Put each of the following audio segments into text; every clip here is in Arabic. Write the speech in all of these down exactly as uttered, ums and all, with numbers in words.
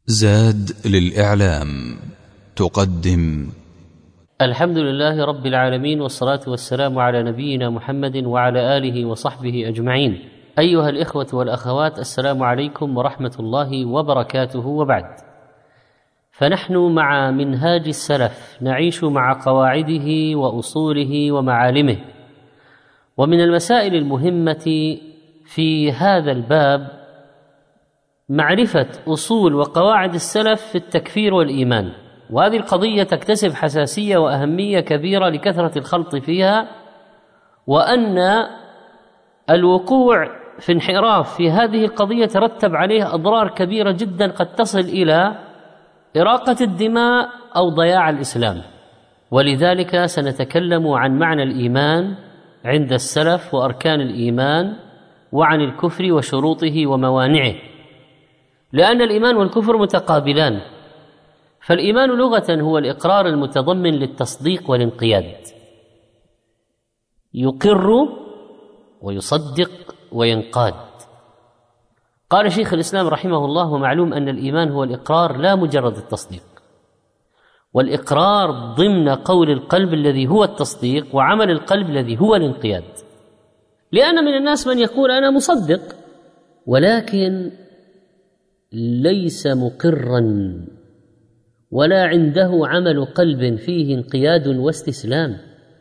زاد للإعلام تقدم الحمد لله رب العالمين، والصلاة والسلام على نبينا محمد وعلى آله وصحبه أجمعين. أيها الإخوة والأخوات، السلام عليكم ورحمة الله وبركاته. وبعد، فنحن مع منهاج السلف نعيش مع قواعده وأصوله ومعالمه. ومن المسائل المهمة في هذا الباب معرفة أصول وقواعد السلف في التكفير والإيمان، وهذه القضية تكتسب حساسية وأهمية كبيرة لكثرة الخلط فيها، وأن الوقوع في انحراف في هذه القضية ترتب عليه أضرار كبيرة جدا قد تصل إلى إراقة الدماء أو ضياع الإسلام. ولذلك سنتكلم عن معنى الإيمان عند السلف وأركان الإيمان، وعن الكفر وشروطه وموانعه، لأن الإيمان والكفر متقابلان. فالإيمان لغة هو الإقرار المتضمن للتصديق والانقياد، يقر ويصدق وينقاد. قال شيخ الإسلام رحمه الله: ومعلوم أن الإيمان هو الإقرار لا مجرد التصديق، والإقرار ضمن قول القلب الذي هو التصديق، وعمل القلب الذي هو الانقياد. لأن من الناس من يقول أنا مصدق ولكن ليس مقرا، ولا عنده عمل قلب فيه انقياد واستسلام.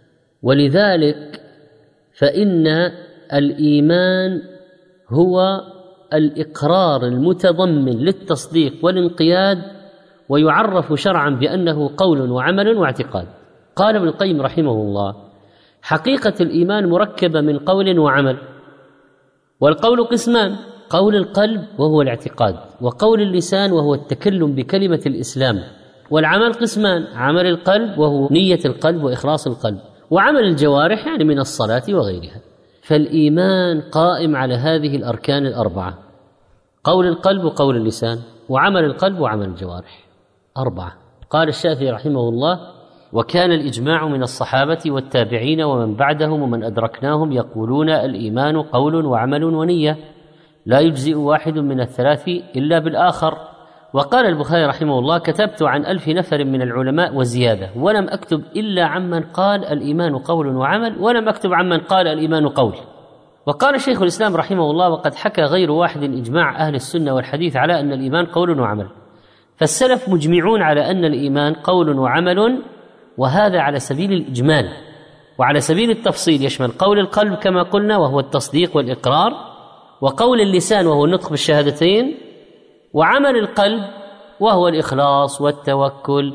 ولذلك فإن الإيمان هو الإقرار المتضمن للتصديق والانقياد، ويعرف شرعا بأنه قول وعمل واعتقاد. قال ابن القيم رحمه الله: حقيقة الإيمان مركبة من قول وعمل، والقول قسمان: قول القلب وهو الاعتقاد، وقول اللسان وهو التكلم بكلمة الإسلام. والعمل قسمان: عمل القلب وهو نية القلب وإخلاص القلب، وعمل الجوارح يعني من الصلاة وغيرها. فالإيمان قائم على هذه الأركان الأربعة: قول القلب وقول اللسان، وعمل القلب وعمل الجوارح، أربعة. قال الشافعي رحمه الله: وكان الإجماع من الصحابة والتابعين ومن بعدهم ومن أدركناهم يقولون الإيمان قول وعمل ونية، لا يجزئ واحد من الثلاث إلا بالآخر. وقال البخاري رحمه الله: كتبت عن ألف نفر من العلماء وزيادة، ولم أكتب إلا عمن قال الإيمان قول وعمل، ولم أكتب عمن قال الإيمان قول. وقال شيخ الإسلام رحمه الله: وقد حكى غير واحد إجماع أهل السنة والحديث على أن الإيمان قول وعمل. فالسلف مجمعون على أن الإيمان قول وعمل، وهذا على سبيل الإجمال. وعلى سبيل التفصيل يشمل قول القلب كما قلنا وهو التصديق والإقرار، وقول اللسان وهو النطق بالشهادتين، وعمل القلب وهو الإخلاص والتوكل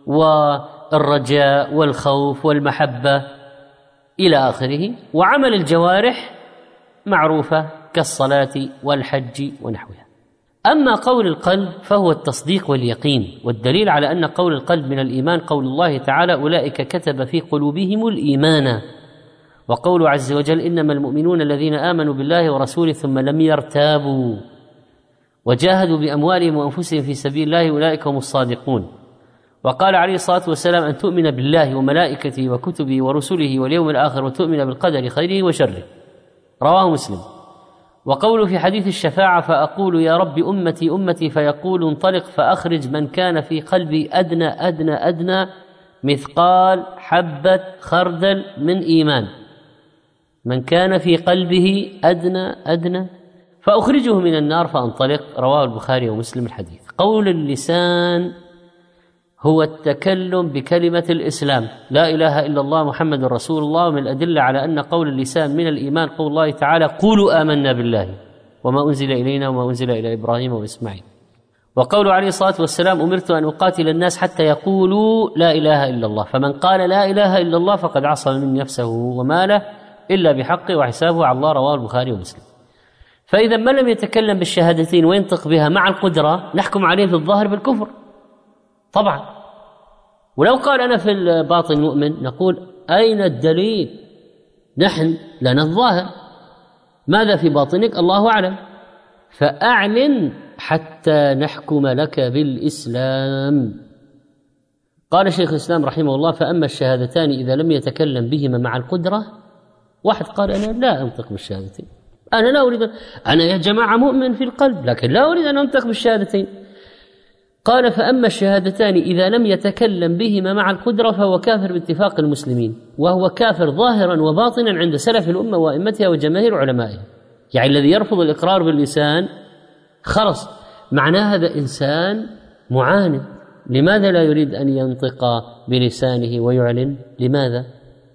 والرجاء والخوف والمحبة إلى آخره، وعمل الجوارح معروفة كالصلاة والحج ونحوها. أما قول القلب فهو التصديق واليقين، والدليل على أن قول القلب من الإيمان قول الله تعالى: أولئك كتب في قلوبهم الإيمان. وقول عز وجل: إنما المؤمنون الذين آمنوا بالله ورسوله ثم لم يرتابوا وجاهدوا بأموالهم وأنفسهم في سبيل الله أولئك هم الصادقون. وقال عليه الصلاة والسلام: أن تؤمن بالله وملائكته وكتبه ورسله واليوم الآخر وتؤمن بالقدر خيره وشره، رواه مسلم. وقول في حديث الشفاعة: فأقول يا رب أمتي أمتي، فيقول انطلق فأخرج من كان في قلبي أدنى أدنى أدنى مثقال حبة خردل من إيمان، من كان في قلبه أدنى أدنى فأخرجه من النار فأنطلق، رواه البخاري ومسلم الحديث. قول اللسان هو التكلم بكلمة الإسلام: لا إله إلا الله محمد رسول الله. ومن الأدلة على أن قول اللسان من الإيمان قول الله تعالى: قولوا آمنا بالله وما أنزل إلينا وما أنزل إلى إبراهيم وإسماعيل. وقول عليه الصلاة والسلام: أمرت أن أقاتل الناس حتى يقولوا لا إله إلا الله، فمن قال لا إله إلا الله فقد عصم من نفسه وماله إلا بحقه وحسابه على الله، رواه البخاري ومسلم. فإذا من لم يتكلم بالشهادتين وينطق بها مع القدرة نحكم عليه في الظاهر بالكفر طبعا. ولو قال أنا في الباطن مؤمن نقول: أين الدليل؟ نحن لنا الظاهر، ماذا في باطنك الله أعلم، فأعلن حتى نحكم لك بالإسلام. قال شيخ الإسلام رحمه الله: فأما الشهادتان إذا لم يتكلم بهما مع القدرة. واحد قال: أنا لا أنطق بالشهادتين، أنا لا أريد، أنا يا جماعة مؤمن في القلب لكن لا أريد أن أنطق بالشهادتين. قال: فأما الشهادتان إذا لم يتكلم بهما مع القدرة فهو كافر باتفاق المسلمين، وهو كافر ظاهرا وباطنا عند سلف الأمة وأئمتها وجماهير علمائها. يعني الذي يرفض الإقرار باللسان خلص معناه هذا إنسان معاند. لماذا لا يريد أن ينطق بلسانه ويعلن؟ لماذا؟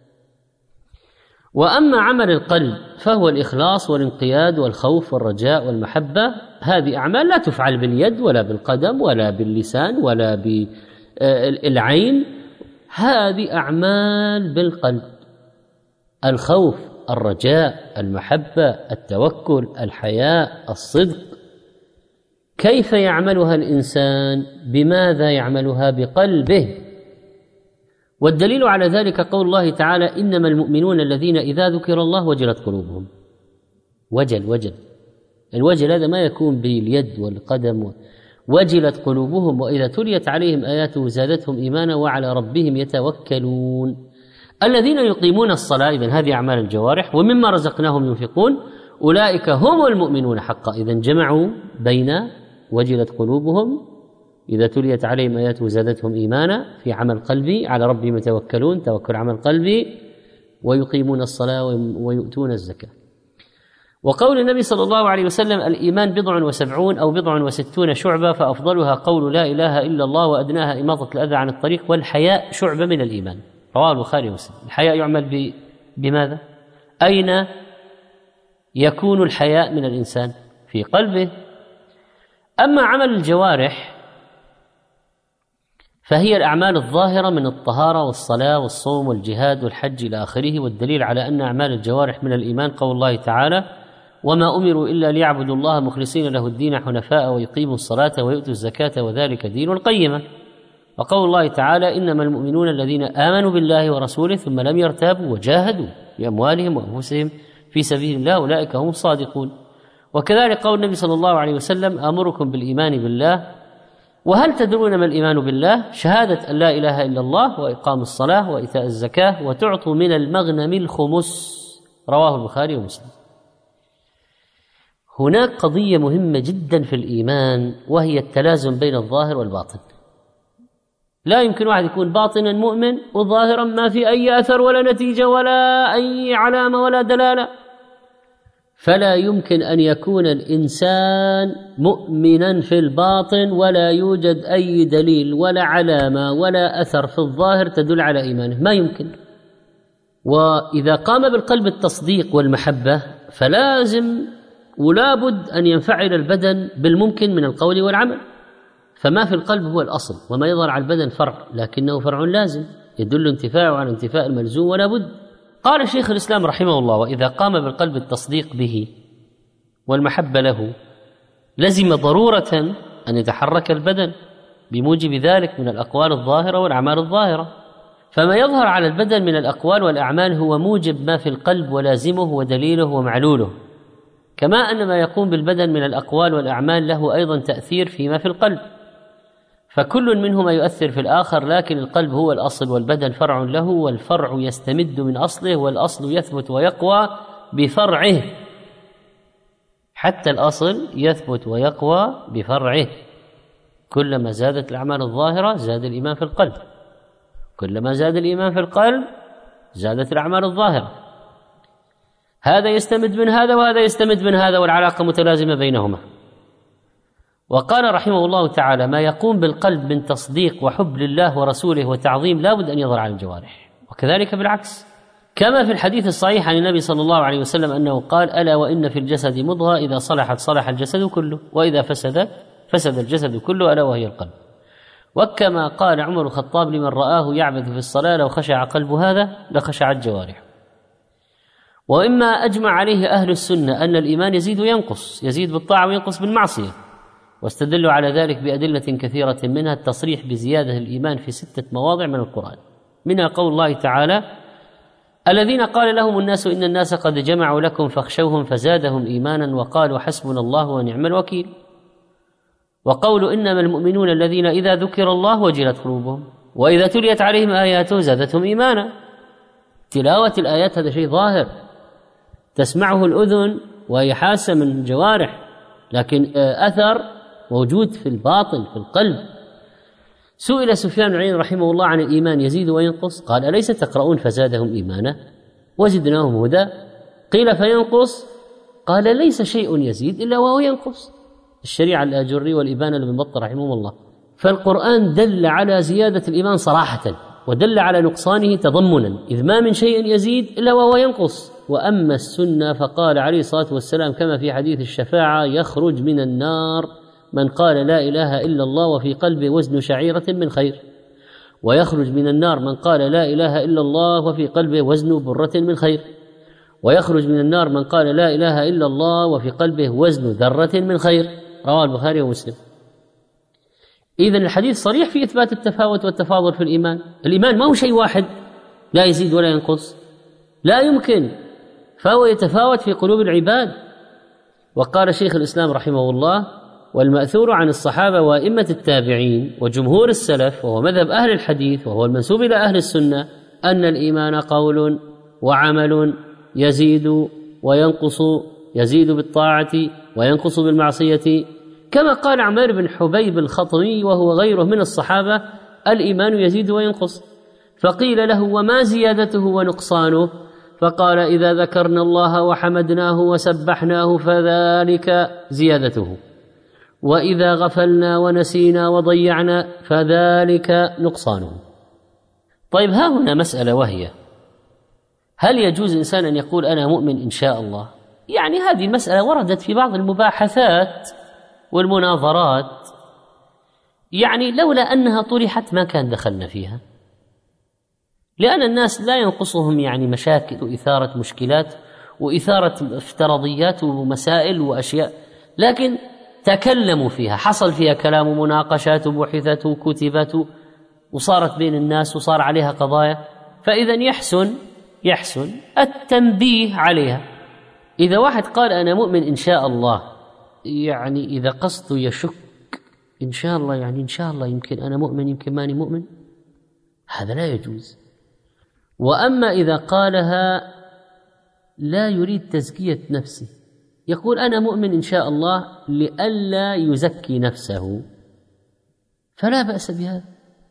وأما عمل القلب فهو الإخلاص والانقياد والخوف والرجاء والمحبة. هذه أعمال لا تفعل باليد ولا بالقدم ولا باللسان ولا بالعين، هذه أعمال بالقلب: الخوف، الرجاء، المحبة، التوكل، الحياء، الصدق. كيف يعملها الإنسان؟ بماذا يعملها؟ بقلبه. والدليل على ذلك قول الله تعالى: إنما المؤمنون الذين إذا ذكر الله وجلت قلوبهم. وجل وجل الوجل هذا ما يكون باليد والقدم. وجلت قلوبهم وإذا تليت عليهم آياته زادتهم إيمانا وعلى ربهم يتوكلون. الذين يقيمون الصلاة، إذن هذه أعمال الجوارح، ومما رزقناهم ينفقون، أولئك هم المؤمنون حقا. إذن جمعوا بين وجلت قلوبهم إذا تليت عليهم آياته زادتهم إيمانا في عمل قلبي، على ربهم يتوكلون، توكل عمل قلبي، ويقيمون الصلاة ويؤتون الزكاة. وقول النبي صلى الله عليه وسلم: الإيمان بضع وسبعون أو بضع وستون شعبة، فأفضلها قول لا إله إلا الله وأدناها إماطة الأذى عن الطريق، والحياء شعبة من الإيمان. رواه البخاري ومسلم. الحياء يعمل بماذا؟ أين يكون الحياء من الإنسان؟ في قلبه. أما عمل الجوارح فهي الأعمال الظاهرة من الطهارة والصلاة والصوم والجهاد والحج إلى آخره. والدليل على أن أعمال الجوارح من الإيمان قول الله تعالى: وما أمروا إلا ليعبدوا الله مخلصين له الدين حنفاء ويقيموا الصلاة ويؤتوا الزكاة وذلك دين القيمة. وقول الله تعالى: إنما المؤمنون الذين آمنوا بالله ورسوله ثم لم يرتابوا وجاهدوا بأموالهم وأنفسهم في سبيل الله أولئك هم الصادقون. وكذلك قول النبي صلى الله عليه وسلم: آمركم بالإيمان بالله. وهل تدرون ما الإيمان بالله؟ شهادة أن لا إله إلا الله وإقام الصلاة وإيتاء الزكاة وتعطوا من المغنم الخمس. رواه البخاري ومسلم. هناك قضية مهمة جدا في الإيمان، وهي التلازم بين الظاهر والباطن. لا يمكن واحد يكون باطنا مؤمن وظاهرا ما في أي أثر ولا نتيجة ولا أي علامة ولا دلالة. فلا يمكن أن يكون الإنسان مؤمنا في الباطن ولا يوجد أي دليل ولا علامة ولا أثر في الظاهر تدل على إيمانه، ما يمكن. وإذا قام بالقلب التصديق والمحبة فلازم ولا بد أن ينفعل البدن بالممكن من القول والعمل. فما في القلب هو الأصل، وما يظهر على البدن فرع، لكنه فرع لازم يدل انتفاعه على انتفاء الملزوم ولا بد. قال شيخ الإسلام رحمه الله: وإذا قام بالقلب التصديق به والمحبة له لزم ضرورة أن يتحرك البدن بموجب ذلك من الأقوال الظاهرة والأعمال الظاهرة. فما يظهر على البدن من الأقوال والأعمال هو موجب ما في القلب ولازمه ودليله ومعلوله، كما أن ما يقوم بالبدن من الأقوال والأعمال له أيضا تأثير فيما في القلب، فكل منهما يؤثر في الآخر، لكن القلب هو الأصل والبدن فرع له، والفرع يستمد من أصله، والأصل يثبت ويقوى بفرعه. حتى الأصل يثبت ويقوى بفرعه. كلما زادت الأعمال الظاهرة زاد الإيمان في القلب، كلما زاد الإيمان في القلب زادت الأعمال الظاهرة. هذا يستمد من هذا وهذا يستمد من هذا، والعلاقة متلازمة بينهما. وقال رحمه الله تعالى: ما يقوم بالقلب من تصديق وحب لله ورسوله وتعظيم لا بد أن يظهر على الجوارح، وكذلك بالعكس، كما في الحديث الصحيح عن النبي صلى الله عليه وسلم أنه قال: ألا وإن في الجسد مضغة إذا صلحت صلح الجسد كله وإذا فسدت فسد الجسد كله ألا وهي القلب. وكما قال عمر الخطاب لمن رآه يعبث في الصلاة: لو خشع قلب هذا لخشعت جوارحه. وإما أجمع عليه أهل السنة أن الإيمان يزيد وينقص، يزيد بالطاعة وينقص بالمعصية، واستدلوا على ذلك بأدلة كثيرة، منها التصريح بزيادة الإيمان في ستة مواضع من القرآن، منها قول الله تعالى: الذين قال لهم الناس إن الناس قد جمعوا لكم فاخشوهم فزادهم إيمانا وقالوا حسبنا الله ونعم الوكيل. وقول إنما المؤمنون الذين إذا ذكر الله وجلت قلوبهم وإذا تليت عليهم آياته زادتهم إيمانا. تلاوة الآيات هذا شيء ظاهر تسمعه الأذن وهي حاسة من الجوارح، لكن أثر موجود في الباطن في القلب. سئل سفيان بن عيينة رحمه الله عن الإيمان يزيد وينقص، قال أليس تقرؤون فزادهم إيمانا وزدناهم هدى؟ قيل فينقص؟ قال ليس شيء يزيد إلا وهو ينقص. الشريعة الآجري والإبانة لابن بطة رحمه الله. فالقرآن دل على زيادة الإيمان صراحة ودل على نقصانه تضمنا، إذ ما من شيء يزيد إلا وهو ينقص. وأما السنة فقال عليه الصلاة والسلام كما في حديث الشفاعة: يخرج من النار من قال لا إله إلا الله وفي قلبه وزن شعيرة من خير، ويخرج من النار من قال لا إله إلا الله وفي قلبه وزن برة من خير، ويخرج من النار من قال لا إله إلا الله وفي قلبه وزن ذرة من خير. رواه البخاري ومسلم. إذن الحديث صريح في إثبات التفاوت والتفاضل في الإيمان. الإيمان ما هو شيء واحد لا يزيد ولا ينقص، لا يمكن، فهو يتفاوت في قلوب العباد. وقال شيخ الإسلام رحمه الله: والمأثور عن الصحابة وأئمة التابعين وجمهور السلف، وهو مذهب أهل الحديث وهو المنسوب إلى أهل السنة، أن الإيمان قول وعمل يزيد وينقص، يزيد بالطاعة وينقص بالمعصية، كما قال عمير بن حبيب الخطمي وهو غيره من الصحابة: الإيمان يزيد وينقص. فقيل له: وما زيادته ونقصانه؟ فقال: إذا ذكرنا الله وحمدناه وسبحناه فذلك زيادته، وإذا غفلنا ونسينا وضيعنا فذلك نقصانه. طيب، ها هنا مسألة، وهي: هل يجوز إنسان أن يقول أنا مؤمن إن شاء الله؟ يعني هذه المسألة وردت في بعض المباحثات والمناظرات، يعني لولا أنها طرحت ما كان دخلنا فيها، لأن الناس لا ينقصهم يعني مشاكل وإثارة مشكلات وإثارة افتراضيات ومسائل وأشياء، لكن تكلموا فيها، حصل فيها كلام ومناقشات وبحثت وكتبت وصارت بين الناس وصار عليها قضايا، فإذا يحسن يحسن التنبيه عليها. إذا واحد قال أنا مؤمن إن شاء الله، يعني إذا قصده يشك إن شاء الله، يعني إن شاء الله يمكن أنا مؤمن يمكن ماني مؤمن، هذا لا يجوز. وأما إذا قالها لا يريد تزكية نفسه، يقول أنا مؤمن إن شاء الله لئلا يزكي نفسه، فلا بأس بهذا.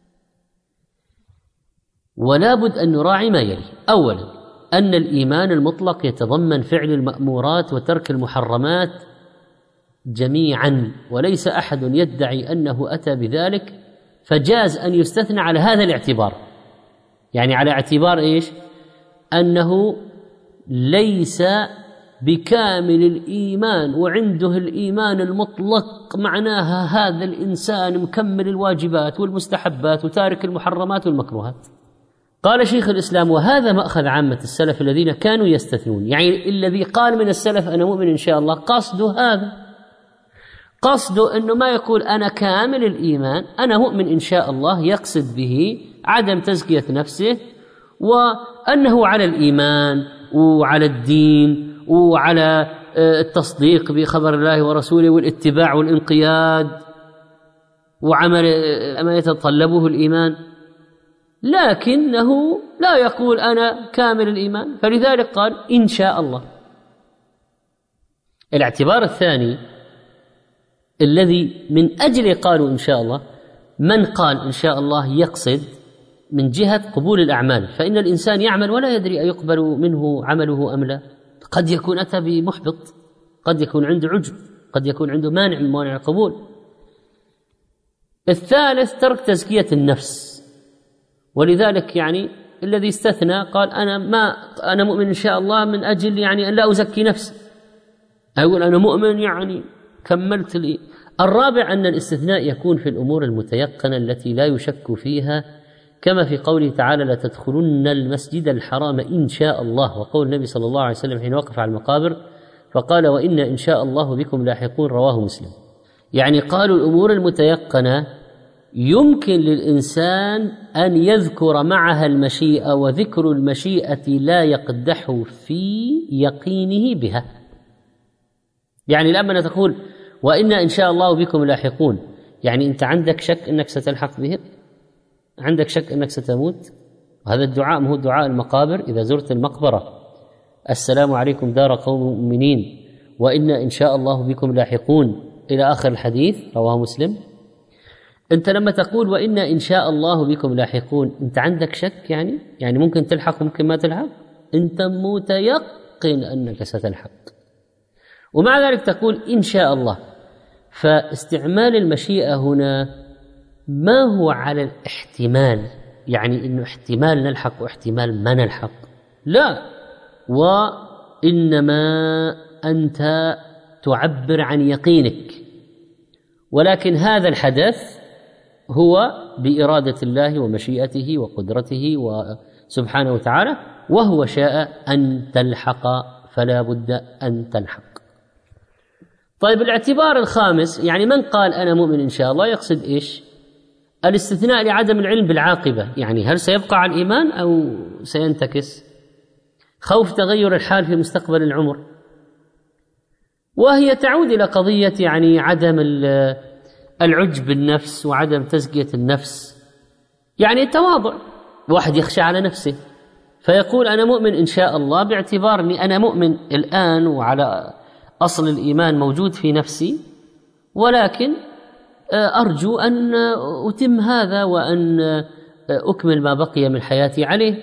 ولا بد أن نراعي ما يلي: أولا، أن الإيمان المطلق يتضمن فعل المأمورات وترك المحرمات جميعا، وليس أحد يدعي أنه أتى بذلك، فجاز أن يستثنى على هذا الاعتبار. يعني على اعتبار إيش؟ أنه ليس بكامل الإيمان وعنده الإيمان المطلق، معناها هذا الإنسان مكمل الواجبات والمستحبات وتارك المحرمات والمكروهات. قال شيخ الإسلام: وهذا مأخذ عامة السلف الذين كانوا يستثنون. يعني الذي قال من السلف أنا مؤمن إن شاء الله قصده هذا، قصده أنه ما يقول أنا كامل الإيمان أنا مؤمن إن شاء الله، يقصد به عدم تزكية نفسه، وأنه على الإيمان وعلى الدين وعلى التصديق بخبر الله ورسوله والاتباع والانقياد وعمل ما يتطلبه الإيمان، لكنه لا يقول أنا كامل الإيمان، فلذلك قال إن شاء الله. الاعتبار الثاني الذي من أجله قالوا إن شاء الله: من قال إن شاء الله يقصد من جهة قبول الأعمال، فإن الإنسان يعمل ولا يدري أيقبل منه عمله أم لا، قد يكون أتى بمحبط، قد يكون عنده عجب، قد يكون عنده مانع من موانع القبول. الثالث ترك تزكية النفس، ولذلك يعني الذي استثنى قال أنا ما أنا مؤمن إن شاء الله من أجل يعني أن لا أزكي نفسي، أقول أنا مؤمن يعني كملت لي. الرابع أن الاستثناء يكون في الأمور المتيقنة التي لا يشك فيها، كما في قوله تعالى: لا تدخلن المسجد الحرام إن شاء الله، وقول النبي صلى الله عليه وسلم حين وقف على المقابر فقال: وإن إن شاء الله بكم لاحقون، رواه مسلم. يعني قالوا الأمور المتيقنة يمكن للإنسان أن يذكر معها المشيئة، وذكر المشيئة لا يقدح في يقينه بها. يعني لما تقول وإن إن شاء الله بكم لاحقون، يعني أنت عندك شك أنك ستلحق بهم، عندك شك أنك ستموت. وهذا الدعاء ما هو دعاء المقابر إذا زرت المقبرة: السلام عليكم دار قوم مؤمنين وإن إن شاء الله بكم لاحقون، إلى آخر الحديث، رواه مسلم. أنت لما تقول وإنا إن شاء الله بكم لاحقون، أنت عندك شك يعني؟ يعني ممكن تلحق ممكن ما تلحق؟ أنت متيقن أنك ستلحق، ومع ذلك تقول إن شاء الله. فاستعمال المشيئة هنا ما هو على الاحتمال، يعني إنه احتمال نلحق واحتمال ما نلحق، لا، وإنما أنت تعبر عن يقينك، ولكن هذا الحدث هو بإرادة الله ومشيئته وقدرته سبحانه وتعالى، وهو شاء أن تلحق فلا بد أن تلحق. طيب الاعتبار الخامس، يعني من قال أنا مؤمن إن شاء الله يقصد إيش؟ الاستثناء لعدم العلم بالعاقبة، يعني هل سيبقى على الإيمان أو سينتكس؟ خوف تغير الحال في مستقبل العمر، وهي تعود إلى قضية يعني عدم العجب بالنفس وعدم تزكية النفس، يعني التواضع. واحد يخشى على نفسه فيقول أنا مؤمن إن شاء الله باعتبار أني أنا مؤمن الآن وعلى أصل الإيمان موجود في نفسي، ولكن أرجو أن أتم هذا وأن أكمل ما بقي من حياتي عليه.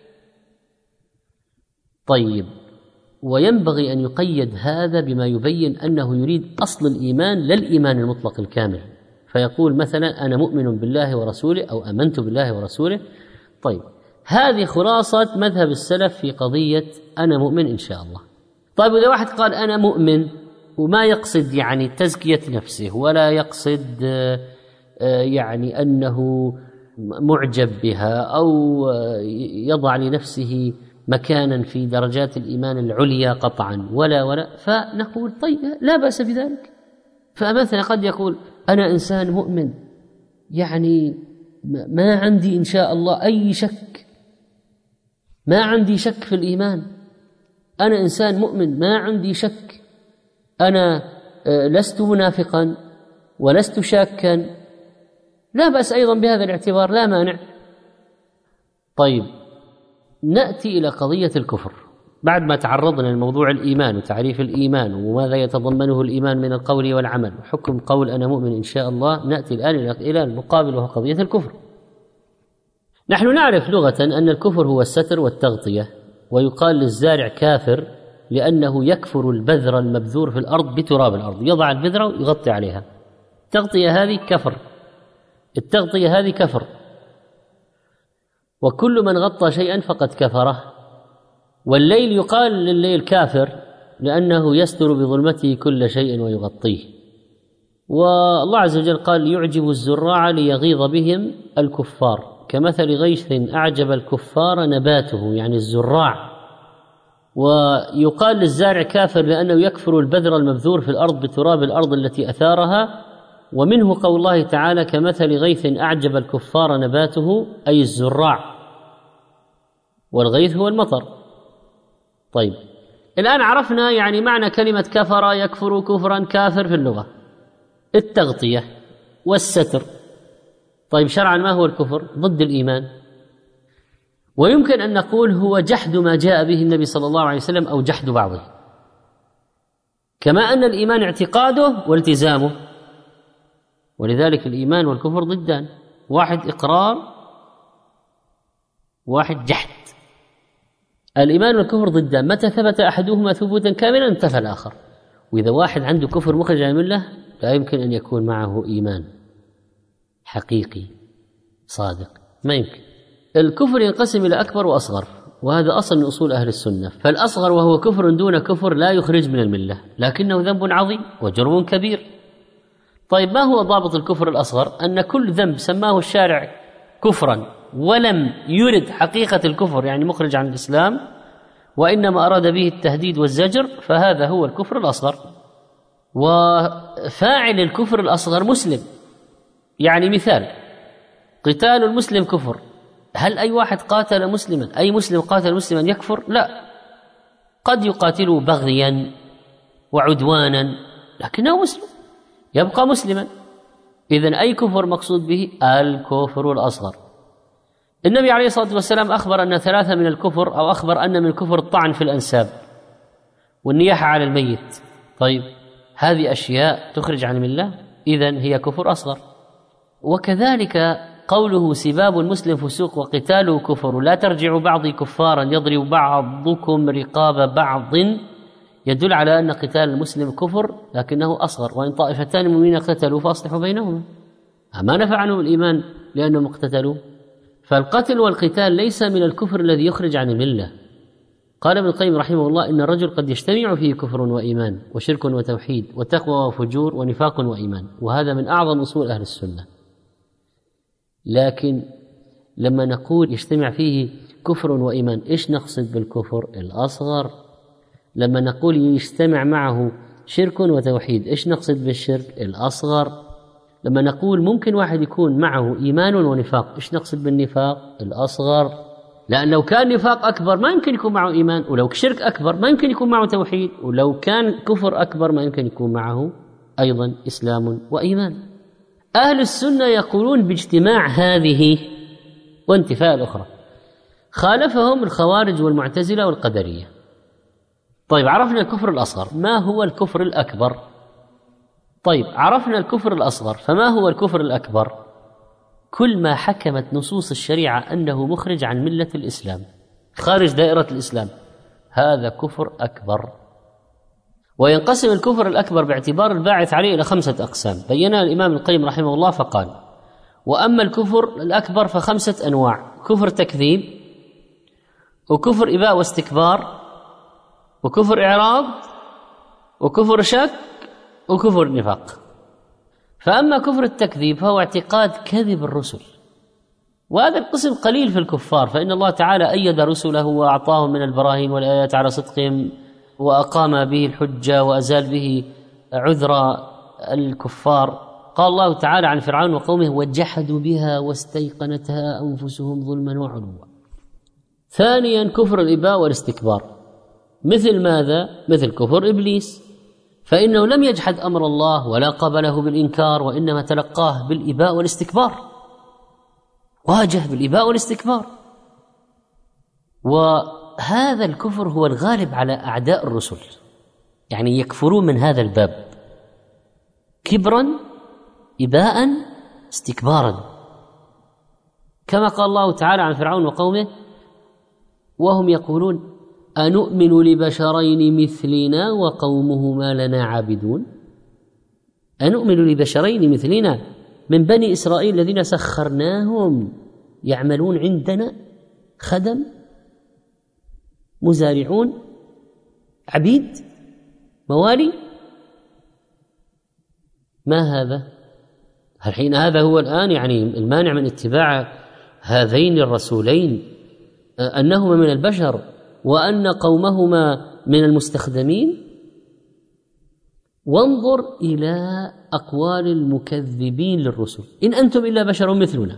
طيب، وينبغي أن يقيد هذا بما يبين أنه يريد أصل الإيمان لا الإيمان المطلق الكامل، فيقول مثلا أنا مؤمن بالله ورسوله أو آمنت بالله ورسوله. طيب، هذه خلاصة مذهب السلف في قضية أنا مؤمن إن شاء الله. طيب، إذا واحد قال أنا مؤمن وما يقصد يعني تزكية نفسه ولا يقصد يعني أنه معجب بها أو يضع لنفسه مكانا في درجات الإيمان العليا قطعا ولا ولا فنقول طيب لا بأس بذلك. فمثلا قد يقول أنا إنسان مؤمن، يعني ما عندي إن شاء الله أي شك، ما عندي شك في الإيمان، أنا إنسان مؤمن ما عندي شك، أنا لست منافقا ولست شاكا، لا بأس أيضا بهذا الاعتبار، لا مانع. طيب، نأتي إلى قضية الكفر بعد ما تعرضنا لموضوع الإيمان وتعريف الإيمان وماذا يتضمنه الإيمان من القول والعمل وحكم قول أنا مؤمن إن شاء الله. نأتي الآن إلى المقابل وهو قضية الكفر. نحن نعرف لغة أن الكفر هو الستر والتغطية، ويقال للزارع كافر لأنه يكفر البذر المبذور في الأرض بتراب الأرض، يضع البذرة ويغطي عليها. التغطية هذه كفر، التغطية هذه كفر، وكل من غطى شيئا فقد كفره. والليل يقال لليل كافر لأنه يستر بظلمته كل شيء ويغطيه. والله عز وجل قال يعجب الزراع ليغيظ بهم الكفار، كمثل غيث أعجب الكفار نباته، يعني الزراع. ويقال للزارع كافر لأنه يكفر البذر المبذور في الأرض بتراب الأرض التي أثارها. ومنه قول الله تعالى كمثل غيث أعجب الكفار نباته، أي الزراع، والغيث هو المطر. طيب، الآن عرفنا يعني معنى كلمة كفر يكفر كفرا كافر في اللغة، التغطية والستر. طيب، شرعا ما هو الكفر؟ ضد الإيمان. ويمكن أن نقول هو جحد ما جاء به النبي صلى الله عليه وسلم أو جحد بعضه، كما أن الإيمان اعتقاده والتزامه، ولذلك الإيمان والكفر ضدان، واحد إقرار واحد جحد. الإيمان والكفر ضدان، متى ثبت أحدهما ثبوتا كاملا انتفى الآخر. وإذا واحد عنده كفر مخرج عن الملة لا يمكن أن يكون معه إيمان حقيقي صادق، ما يمكن. الكفر ينقسم إلى أكبر وأصغر، وهذا أصل من أصول أهل السنة. فالأصغر وهو كفر دون كفر لا يخرج من الملة، لكنه ذنب عظيم وجرم كبير. طيب، ما هو ضابط الكفر الأصغر؟ أن كل ذنب سماه الشارع كفرا ولم يرد حقيقة الكفر يعني مخرج عن الإسلام، وإنما أراد به التهديد والزجر، فهذا هو الكفر الأصغر. وفاعل الكفر الأصغر مسلم، يعني مثال قتال المسلم كفر. هل أي واحد قاتل مسلما، أي مسلم قاتل مسلما يكفر؟ لا، قد يقاتله بغيا وعدوانا لكنه مسلم، يبقى مسلما. إذن أي كفر مقصود به؟ الكفر الأصغر. النبي عليه الصلاة والسلام أخبر أن ثلاثة من الكفر، أو أخبر أن من الكفر الطعن في الأنساب والنياحة على الميت. طيب، هذه أشياء تخرج عن الملة، إذن هي كفر أصغر. وكذلك قوله سباب المسلم فسوق وقتاله كفر لا ترجعوا بعضي كفارا يضرب بعضكم رقاب بعض يدل على أن قتال المسلم كفر لكنه أصغر، وإن طائفتان مؤمنين اقتتلوا فأصلحوا بينهما، ما نفع عنهم الإيمان لأنهم اقتتلوا. فالقتل والقتال ليس من الكفر الذي يخرج عن الملة. قال ابن القيم رحمه الله إن الرجل قد يجتمع فيه كفر وإيمان وشرك وتوحيد وتقوى وفجور ونفاق وإيمان، وهذا من أعظم أصول أهل السنة. لكن لما نقول يجتمع فيه كفر وإيمان، إيش نقصد بالكفر؟ الأصغر. لما نقول يجتمع معه شرك وتوحيد، إيش نقصد بالشرك؟ الأصغر. لما نقول ممكن واحد يكون معه إيمان ونفاق، إيش نقصد بالنفاق؟ الأصغر. لأن لو كان نفاق أكبر ما يمكن يكون معه إيمان، ولو شرك أكبر ما يمكن يكون معه توحيد، ولو كان كفر أكبر ما يمكن يكون معه أيضا إسلام وإيمان. أهل السنة يقولون باجتماع هذه وانتفاء الأخرى. خالفهم الخوارج والمعتزلة والقدرية. طيب عرفنا الكفر الأصغر، ما هو الكفر الأكبر؟ طيب عرفنا الكفر الأصغر، فما هو الكفر الأكبر؟ كل ما حكمت نصوص الشريعة أنه مخرج عن ملة الإسلام، خارج دائرة الإسلام، هذا كفر أكبر. وينقسم الكفر الأكبر باعتبار الباعث عليه إلى خمسة أقسام بينها الإمام ابن القيم رحمه الله فقال: وأما الكفر الأكبر فخمسة أنواع: كفر تكذيب، وكفر إباء واستكبار، وكفر إعراض، وكفر شك، وكفر نفاق. فأما كفر التكذيب فهو اعتقاد كذب الرسل، وهذا القسم قليل في الكفار، فإن الله تعالى أيد رسله وأعطاهم من البراهين والآيات على صدقهم، وأقام به الحجة وأزال به عذر الكفار. قال الله تعالى عن فرعون وقومه: وجحدوا بها واستيقنتها أنفسهم ظلما وعلوا. ثانيا كفر الإباء والاستكبار، مثل ماذا؟ مثل كفر إبليس، فإنه لم يجحد أمر الله ولا قبله بالإنكار، وإنما تلقاه بالإباء والاستكبار، واجه بالإباء والاستكبار. وهذا الكفر هو الغالب على أعداء الرسل، يعني يكفرون من هذا الباب كبرا إباء استكبارا، كما قال الله تعالى عن فرعون وقومه: وهم يقولون أنؤمن لبشرين مثلنا وقومهما لنا عابدون. أنؤمن لبشرين مثلنا من بني إسرائيل الذين سخرناهم يعملون عندنا خدم مزارعون عبيد موالي. ما هذا؟ الحين هذا هو الآن يعني المانع من اتباع هذين الرسولين أنهما من البشر وأن قومهما من المستخدمين. وانظر إلى أقوال المكذبين للرسل: إن أنتم إلا بشر مثلنا.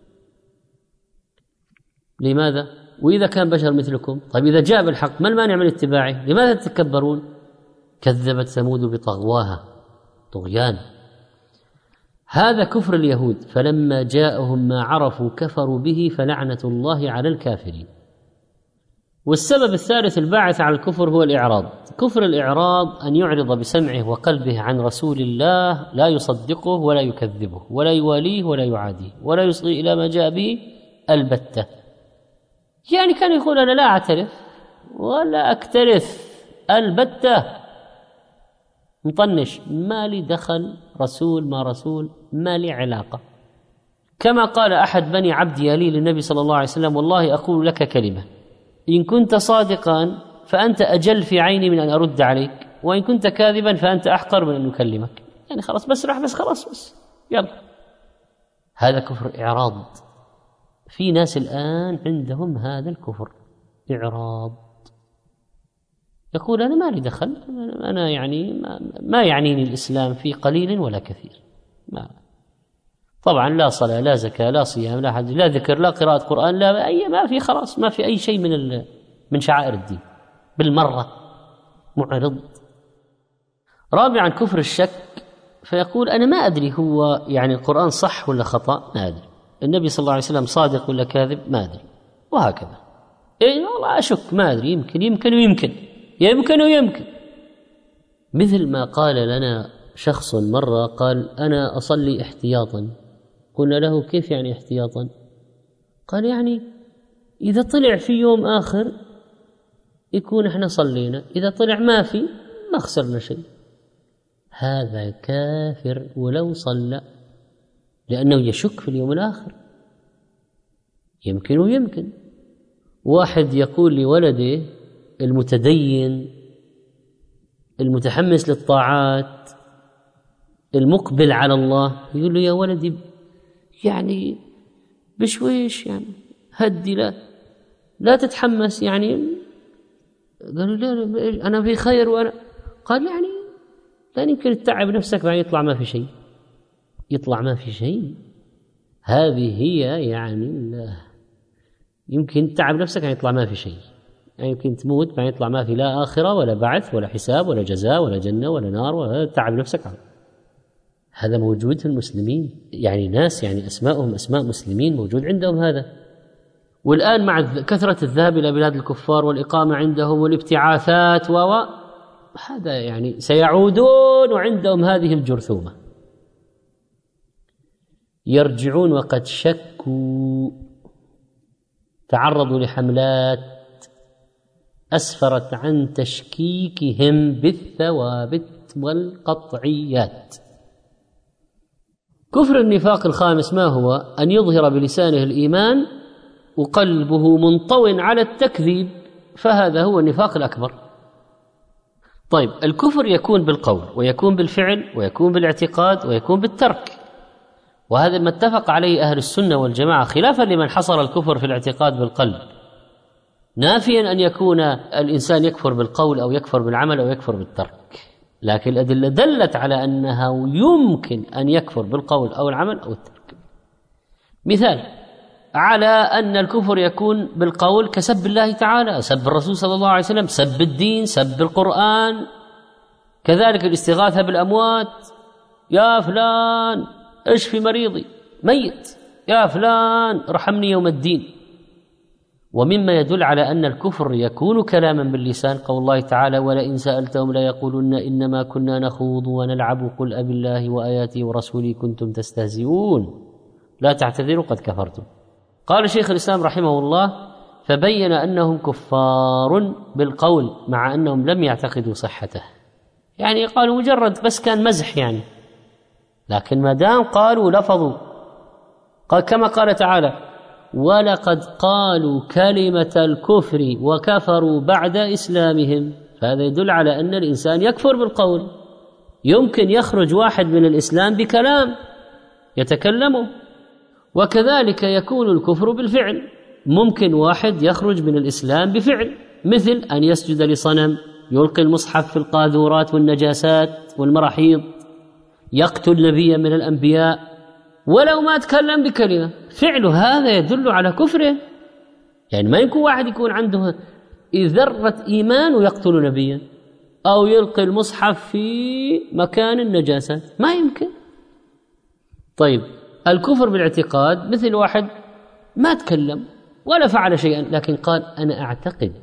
لماذا؟ وإذا كان بشر مثلكم، طيب إذا جاء بالحق ما المانع من اتباعه؟ لماذا تتكبرون؟ كذبت ثمود بطغواها، طغيان. هذا كفر اليهود: فلما جاءهم ما عرفوا كفروا به فلعنة الله على الكافرين. والسبب الثالث الباعث على الكفر هو الإعراض. كفر الإعراض أن يعرض بسمعه وقلبه عن رسول الله، لا يصدقه ولا يكذبه ولا يواليه ولا يعاديه ولا يصغي إلى ما جاء به البتة. يعني كان يقول: أنا لا أعترف ولا أكترث البتة، مطنش، ما لي دخل، رسول ما رسول، ما لي علاقة. كما قال أحد بني عبد يالي للنبي صلى الله عليه وسلم: والله أقول لك كلمة، إن كنت صادقا فأنت أجل في عيني من أن أرد عليك، وإن كنت كاذبا فأنت أحقر من أن أكلمك. يعني خلاص بس راح بس خلاص بس يلا. هذا كفر إعراض. في ناس الآن عندهم هذا الكفر إعراض، يقول: أنا ما لي دخل، أنا يعني ما, ما يعنيني الإسلام في قليل ولا كثير. ما طبعا لا صلاة لا زكاة لا صيام لا حج لا ذكر لا قراءة قرآن لا أي، ما في، خلاص ما في أي شيء من من شعائر الدين بالمرة، معرض. رابعا كفر الشك، فيقول: أنا ما أدري هو يعني القرآن صح ولا خطأ، ما أدري، النبي صلى الله عليه وسلم صادق ولا كاذب، ما أدري، وهكذا. إيه والله أشك، ما أدري، يمكن يمكن ويمكن يمكن ويمكن. مثل ما قال لنا شخص مرة، قال: أنا أصلي احتياطا، قلنا له كيف يعني احتياطا؟ قال يعني إذا طلع في يوم آخر يكون احنا صلينا، إذا طلع ما في ما خسرنا شيء. هذا كافر ولو صلى، لأنه يشك في اليوم الآخر. يمكن ويمكن. واحد يقول لولده المتدين المتحمس للطاعات المقبل على الله، يقول له يا ولدي يعني بشويش، يعني هدي، لا لا تتحمس، يعني قالوا لا أنا في خير. وأنا قال يعني لا يمكن تتعب نفسك بعدين يطلع ما في شيء، يطلع ما في شيء. هذه هي يعني الله. يمكن تتعب نفسك بعدين يطلع ما في شيء، يعني يمكن تموت بعدين يطلع ما في لا آخرة ولا بعث ولا حساب ولا جزاء ولا جنة ولا نار، ولا تعب نفسك عنه. هذا موجود في المسلمين، يعني ناس يعني أسماءهم أسماء مسلمين موجود عندهم هذا. والآن مع كثرة الذهاب إلى بلاد الكفار والإقامة عندهم والابتعاثات و هذا يعني سيعودون وعندهم هذه الجرثومة، يرجعون وقد شكوا، تعرضوا لحملات أسفرت عن تشكيكهم بالثوابت والقطعيات. كفر النفاق الخامس ما هو؟ أن يظهر بلسانه الإيمان وقلبه منطو على التكذيب، فهذا هو النفاق الأكبر. طيب، الكفر يكون بالقول ويكون بالفعل ويكون بالاعتقاد ويكون بالترك، وهذا ما اتفق عليه أهل السنة والجماعة، خلافا لمن حصر الكفر في الاعتقاد بالقلب، نافيا أن يكون الإنسان يكفر بالقول أو يكفر بالعمل أو يكفر بالترك. لكن الأدلة دلت على أنه يمكن أن يكفر بالقول أو العمل أو الترك. مثال على أن الكفر يكون بالقول كسب الله تعالى، سب الرسول صلى الله عليه وسلم، سب الدين، سب القرآن. كذلك الاستغاثة بالأموات، يا فلان اشفي مريضي ميت، يا فلان ارحمني يوم الدين. ومما يدل على أن الكفر يكون كلاما باللسان قول الله تعالى ولئن سألتهم ليقولن إنما كنا نخوض ونلعب قل أب الله وآياته ورسوله كنتم تستهزئون لا تعتذروا قد كفرتم. قال شيخ الإسلام رحمه الله فبين أنهم كفار بالقول مع أنهم لم يعتقدوا صحته، يعني قالوا مجرد بس كان مزح يعني، لكن ما دام قالوا لفظوا، قال كما قال تعالى ولقد قالوا كلمة الكفر وكفروا بعد إسلامهم. فهذا يدل على أن الإنسان يكفر بالقول، يمكن يخرج واحد من الإسلام بكلام يتكلمه، وكذلك يكون الكفر بالفعل، ممكن واحد يخرج من الإسلام بفعل، مثل أن يسجد لصنم، يلقي المصحف في القاذورات والنجاسات والمراحيض، يقتل نبيا من الأنبياء ولو ما تكلم بكلمة. فعله هذا يدل على كفره، يعني ما يكون واحد يكون عنده ذرة إيمان ويقتل نبيا أو يلقي المصحف في مكان النجاسات، ما يمكن. طيب، الكفر بالاعتقاد مثل واحد ما تكلم ولا فعل شيئا لكن قال أنا أعتقد،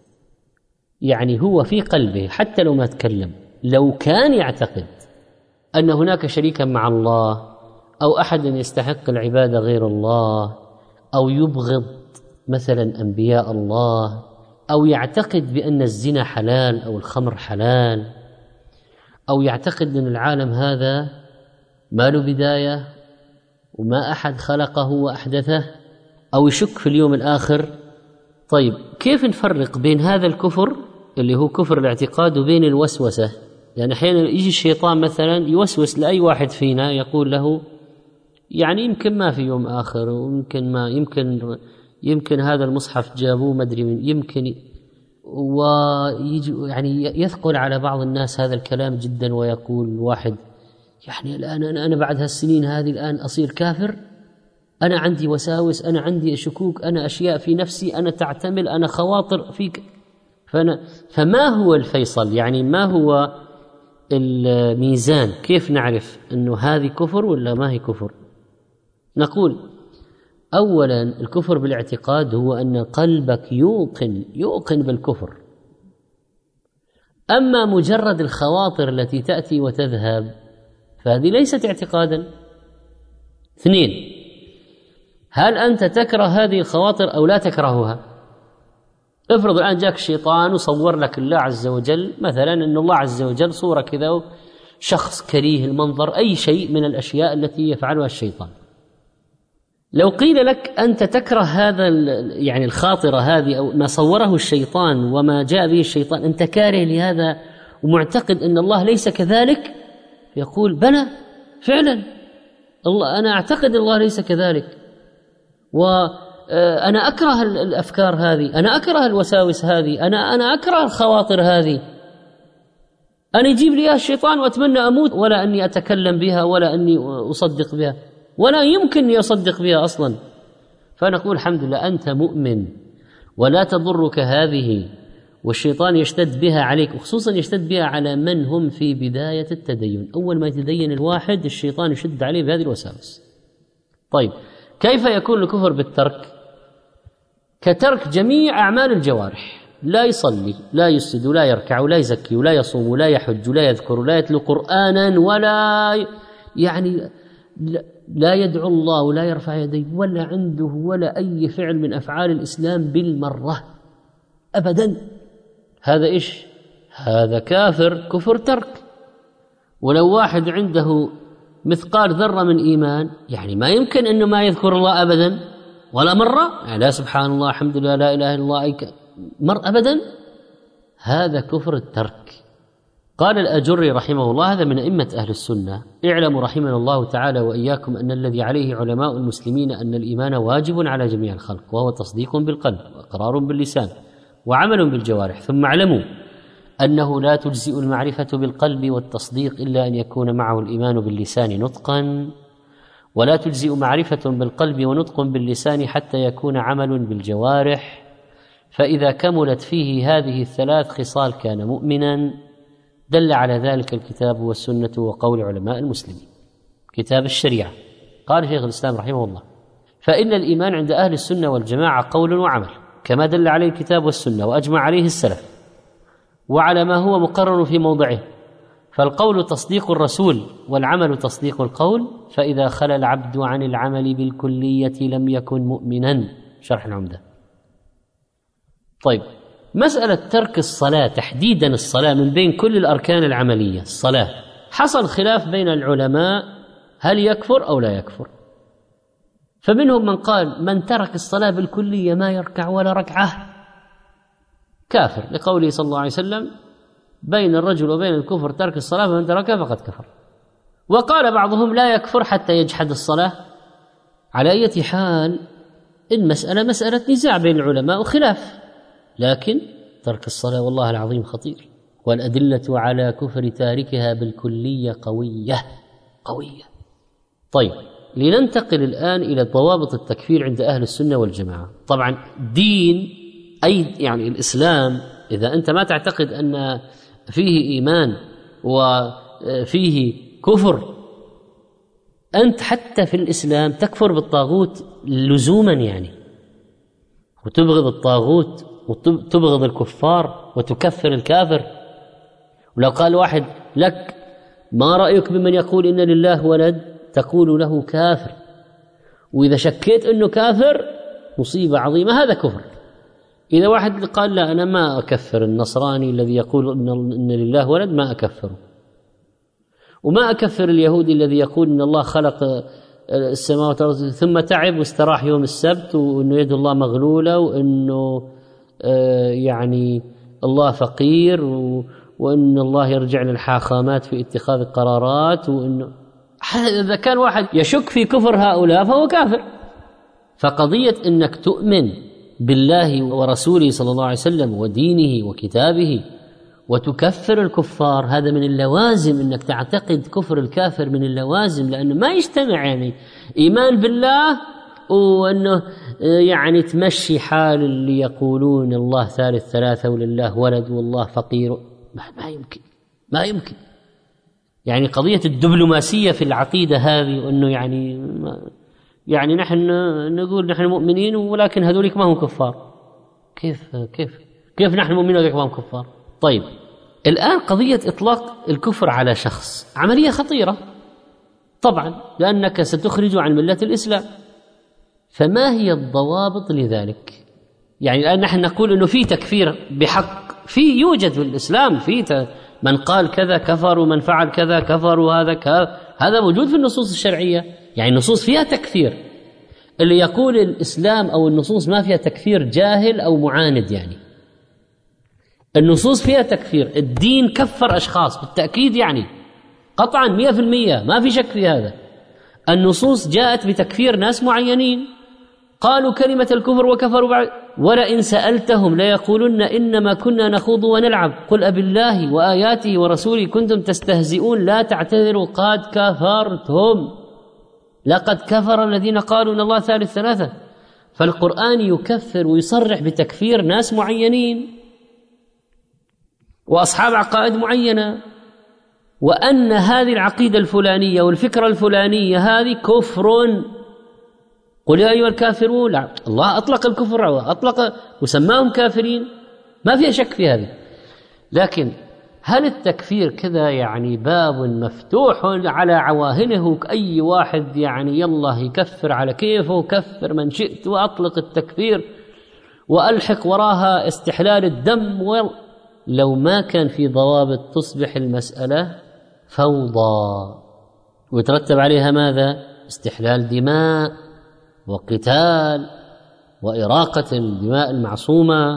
يعني هو في قلبه حتى لو ما تكلم، لو كان يعتقد أن هناك شريكا مع الله أو أحد يستحق العبادة غير الله، أو يبغض مثلا أنبياء الله، أو يعتقد بأن الزنا حلال أو الخمر حلال، أو يعتقد أن العالم هذا ما له بداية وما أحد خلقه وأحدثه، أو يشك في اليوم الآخر. طيب، كيف نفرق بين هذا الكفر اللي هو كفر الاعتقاد وبين الوسوسة؟ يعني أحيانا يجي الشيطان مثلا يوسوس لأي واحد فينا، يقول له يعني يمكن ما في يوم آخر، ويمكن ما يمكن يمكن هذا المصحف جابوه ما أدري من يمكن، ويجي يعني يثقل على بعض الناس هذا الكلام جدا، ويقول واحد يعني الآن أنا, أنا بعد هالسنين هذه الآن أصير كافر، أنا عندي وساوس، أنا عندي شكوك، أنا أشياء في نفسي، أنا تعتمل، أنا خواطر فيك. فأنا فما هو الفيصل؟ يعني ما هو الميزان؟ كيف نعرف أنه هذه كفر ولا ما هي كفر؟ نقول أولا الكفر بالاعتقاد هو أن قلبك يوقن يوقن بالكفر، أما مجرد الخواطر التي تأتي وتذهب فهذه ليست اعتقادا. اثنين، هل أنت تكره هذه الخواطر أو لا تكرهها؟ افرض الآن جاك الشيطان وصور لك الله عز وجل مثلا أن الله عز وجل صورة كذا، شخص كريه المنظر، أي شيء من الأشياء التي يفعلها الشيطان. لو قيل لك أنت تكره هذا يعني الخاطرة هذه أو ما صوره الشيطان وما جاء به الشيطان، أنت كاره لهذا ومعتقد أن الله ليس كذلك، يقول بلى فعلا الله أنا أعتقد الله ليس كذلك، وأنا أكره الأفكار هذه، أنا أكره الوساوس هذه، أنا أنا أكره الخواطر هذه، أنا يجيب لي الشيطان وأتمنى أموت ولا أني أتكلم بها ولا أني أصدق بها ولا يمكن أن يصدق بها أصلا. فنقول الحمد لله أنت مؤمن ولا تضرك هذه، والشيطان يشتد بها عليك، وخصوصا يشتد بها على من هم في بداية التدين. أول ما يتدين الواحد الشيطان يشد عليه بهذه الوساوس. طيب كيف يكون الكفر بالترك؟ كترك جميع أعمال الجوارح، لا يصلي لا يسجد لا يركع لا يزكي لا يصوم لا يحج لا يذكر لا يتلو قرآنا ولا يعني لا يدعو الله ولا يرفع يديه ولا عنده ولا أي فعل من أفعال الإسلام بالمرة أبدا. هذا إيش؟ هذا كافر كفر ترك. ولو واحد عنده مثقال ذرة من إيمان يعني ما يمكن أنه ما يذكر الله أبدا ولا مرة، يعني لا سبحان الله الحمد لله لا إله إلا الله أي مر أبدا، هذا كفر الترك. قال الأجري رحمه الله هذا من أئمة أهل السنة: اعلموا رحمنا الله تعالى وإياكم أن الذي عليه علماء المسلمين أن الإيمان واجب على جميع الخلق، وهو تصديق بالقلب وإقرار باللسان وعمل بالجوارح، ثم اعلموا أنه لا تجزئ المعرفة بالقلب والتصديق إلا أن يكون معه الإيمان باللسان نطقا، ولا تجزئ معرفة بالقلب ونطق باللسان حتى يكون عمل بالجوارح، فإذا كملت فيه هذه الثلاث خصال كان مؤمنا. دل على ذلك الكتاب والسنة وقول علماء المسلمين. كتاب الشريعة قال شيخ الإسلام رحمه الله: فإن الإيمان عند أهل السنة والجماعة قول وعمل كما دل عليه الكتاب والسنة وأجمع عليه السلف، وعلى ما هو مقرر في موضعه، فالقول تصديق الرسول والعمل تصديق القول، فإذا خلى العبد عن العمل بالكلية لم يكن مؤمنا. شرح العمدة. طيب مسألة ترك الصلاة تحديدا الصلاة من بين كل الأركان العملية الصلاة، حصل خلاف بين العلماء هل يكفر أو لا يكفر. فمنهم من قال من ترك الصلاة بالكلية ما يركع ولا ركعة كافر، لقوله صلى الله عليه وسلم: بين الرجل وبين الكفر ترك الصلاة فمن تركها فقد كفر. وقال بعضهم لا يكفر حتى يجحد الصلاة. على أي حال المسألة مسألة نزاع بين العلماء وخلاف، لكن ترك الصلاة والله العظيم خطير، والأدلة على كفر تاركها بالكلية قوية قوية. طيب لننتقل الآن إلى ضوابط التكفير عند أهل السنة والجماعة. طبعا دين أي يعني الإسلام، إذا أنت ما تعتقد أن فيه إيمان وفيه كفر، أنت حتى في الإسلام تكفر بالطاغوت لزوما يعني، وتبغض الطاغوت وتبغض الكفار وتكفر الكافر. ولو قال واحد لك ما رأيك بمن يقول إن لله ولد، تقول له كافر، وإذا شكيت أنه كافر مصيبة عظيمة، هذا كفر. إذا واحد قال لا أنا ما أكفر النصراني الذي يقول إن لله ولد ما أكفره، وما أكفر اليهودي الذي يقول إن الله خلق السماوات والأرض ثم تعب واستراح يوم السبت، وإنه يد الله مغلولة، وإنه آه يعني الله فقير، وإن الله يرجع للحاخامات في اتخاذ القرارات، وإنه إذا كان واحد يشك في كفر هؤلاء فهو كافر. فقضية إنك تؤمن بالله ورسوله صلى الله عليه وسلم ودينه وكتابه وتكفر الكفار، هذا من اللوازم. إنك تعتقد كفر الكافر من اللوازم، لأنه ما يجتمع يعني إيمان بالله وأنه يعني تمشي حال اللي يقولون الله ثالث ثلاثة ولله ولد والله فقير. ما يمكن ما يمكن يعني قضية الدبلوماسية في العقيدة هذه، وأنه يعني يعني نحن نقول نحن مؤمنين ولكن هذولك ما هم كفار. كيف كيف كيف نحن مؤمنين وذلك ما هم كفار؟ طيب الآن قضية إطلاق الكفر على شخص عملية خطيرة طبعا، لأنك ستخرج عن ملة الإسلام. فما هي الضوابط لذلك؟ يعني الآن نحن نقول أنه في تكفير بحق، في يوجد في الإسلام في من قال كذا كفر ومن فعل كذا كفر، وهذا هذا موجود في النصوص الشرعية، يعني النصوص فيها تكفير. اللي يقول الإسلام أو النصوص ما فيها تكفير جاهل أو معاند. يعني النصوص فيها تكفير، الدين كفر أشخاص بالتأكيد، يعني قطعا مئة في المئة ما في شك في هذا. النصوص جاءت بتكفير ناس معينين قالوا كلمة الكفر وكفروا بعد. ولئن سألتهم ليقولن إنما كنا نخوض ونلعب قل أبالله وآياته ورسوله كنتم تستهزئون لا تعتذروا قد كفرتم لقد كفر الذين قالوا إن الله ثالث ثلاثة. فالقرآن يكفر ويصرح بتكفير ناس معينين وأصحاب عقائد معينة، وأن هذه العقيدة الفلانية والفكرة الفلانية هذه كفر. قل يا أيها الكافرون، لا الله أطلق الكفر وأطلق وسماهم كافرين، ما فيها شك في هذه. لكن هل التكفير كذا يعني باب مفتوح على عواهنه، أي واحد يعني يلا يكفر على كيفه، كفر من شئت وأطلق التكفير وألحق وراها استحلال الدم؟ لو ما كان في ضوابط تصبح المسألة فوضى ويترتب عليها ماذا؟ استحلال دماء وقتال وإراقة الدماء المعصومة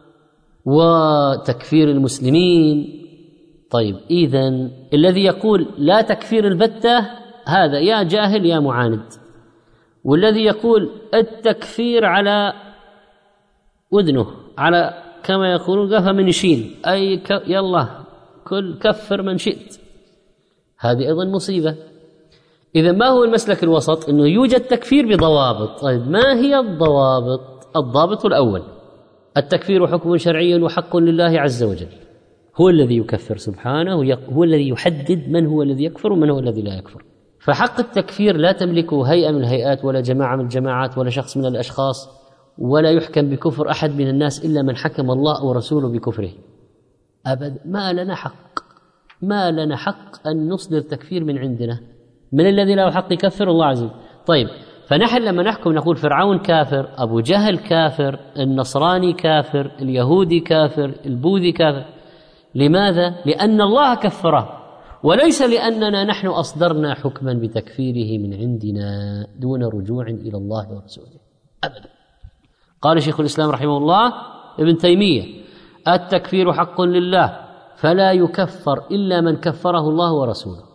وتكفير المسلمين. طيب إذن الذي يقول لا تكفير البتة هذا يا جاهل يا معاند، والذي يقول التكفير على وذنه، على كما يقولون قفا من يشين، أي ك... يلا كل كفر من شئت، هذه أيضا مصيبة. إذا ما هو المسلك الوسط؟ إنه يوجد تكفير بضوابط. طيب ما هي الضوابط؟ الضابط الأول التكفير حكم شرعي وحق لله عز وجل، هو الذي يكفر سبحانه، هو الذي يحدد من هو الذي يكفر ومن هو الذي لا يكفر. فحق التكفير لا تملكه هيئة من الهيئات ولا جماعة من الجماعات ولا شخص من الأشخاص، ولا يحكم بكفر أحد من الناس إلا من حكم الله ورسوله بكفره أبدا. ما لنا حق ما لنا حق أن نصدر تكفير من عندنا. من الذي له حق يكفر؟ الله عز وجل. طيب فنحن لما نحكم نقول فرعون كافر، أبو جهل كافر، النصراني كافر، اليهودي كافر، البوذي كافر. لماذا؟ لأن الله كفره، وليس لأننا نحن أصدرنا حكما بتكفيره من عندنا دون رجوع إلى الله ورسوله أبدا. قال شيخ الإسلام رحمه الله ابن تيمية التكفير حق لله فلا يكفر إلا من كفره الله ورسوله.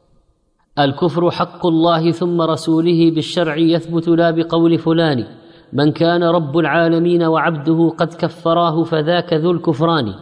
الكفر حق الله ثم رسوله بالشرع يثبت لا بقول فلان، من كان رب العالمين وعبده قد كفراه فذاك ذو الكفران.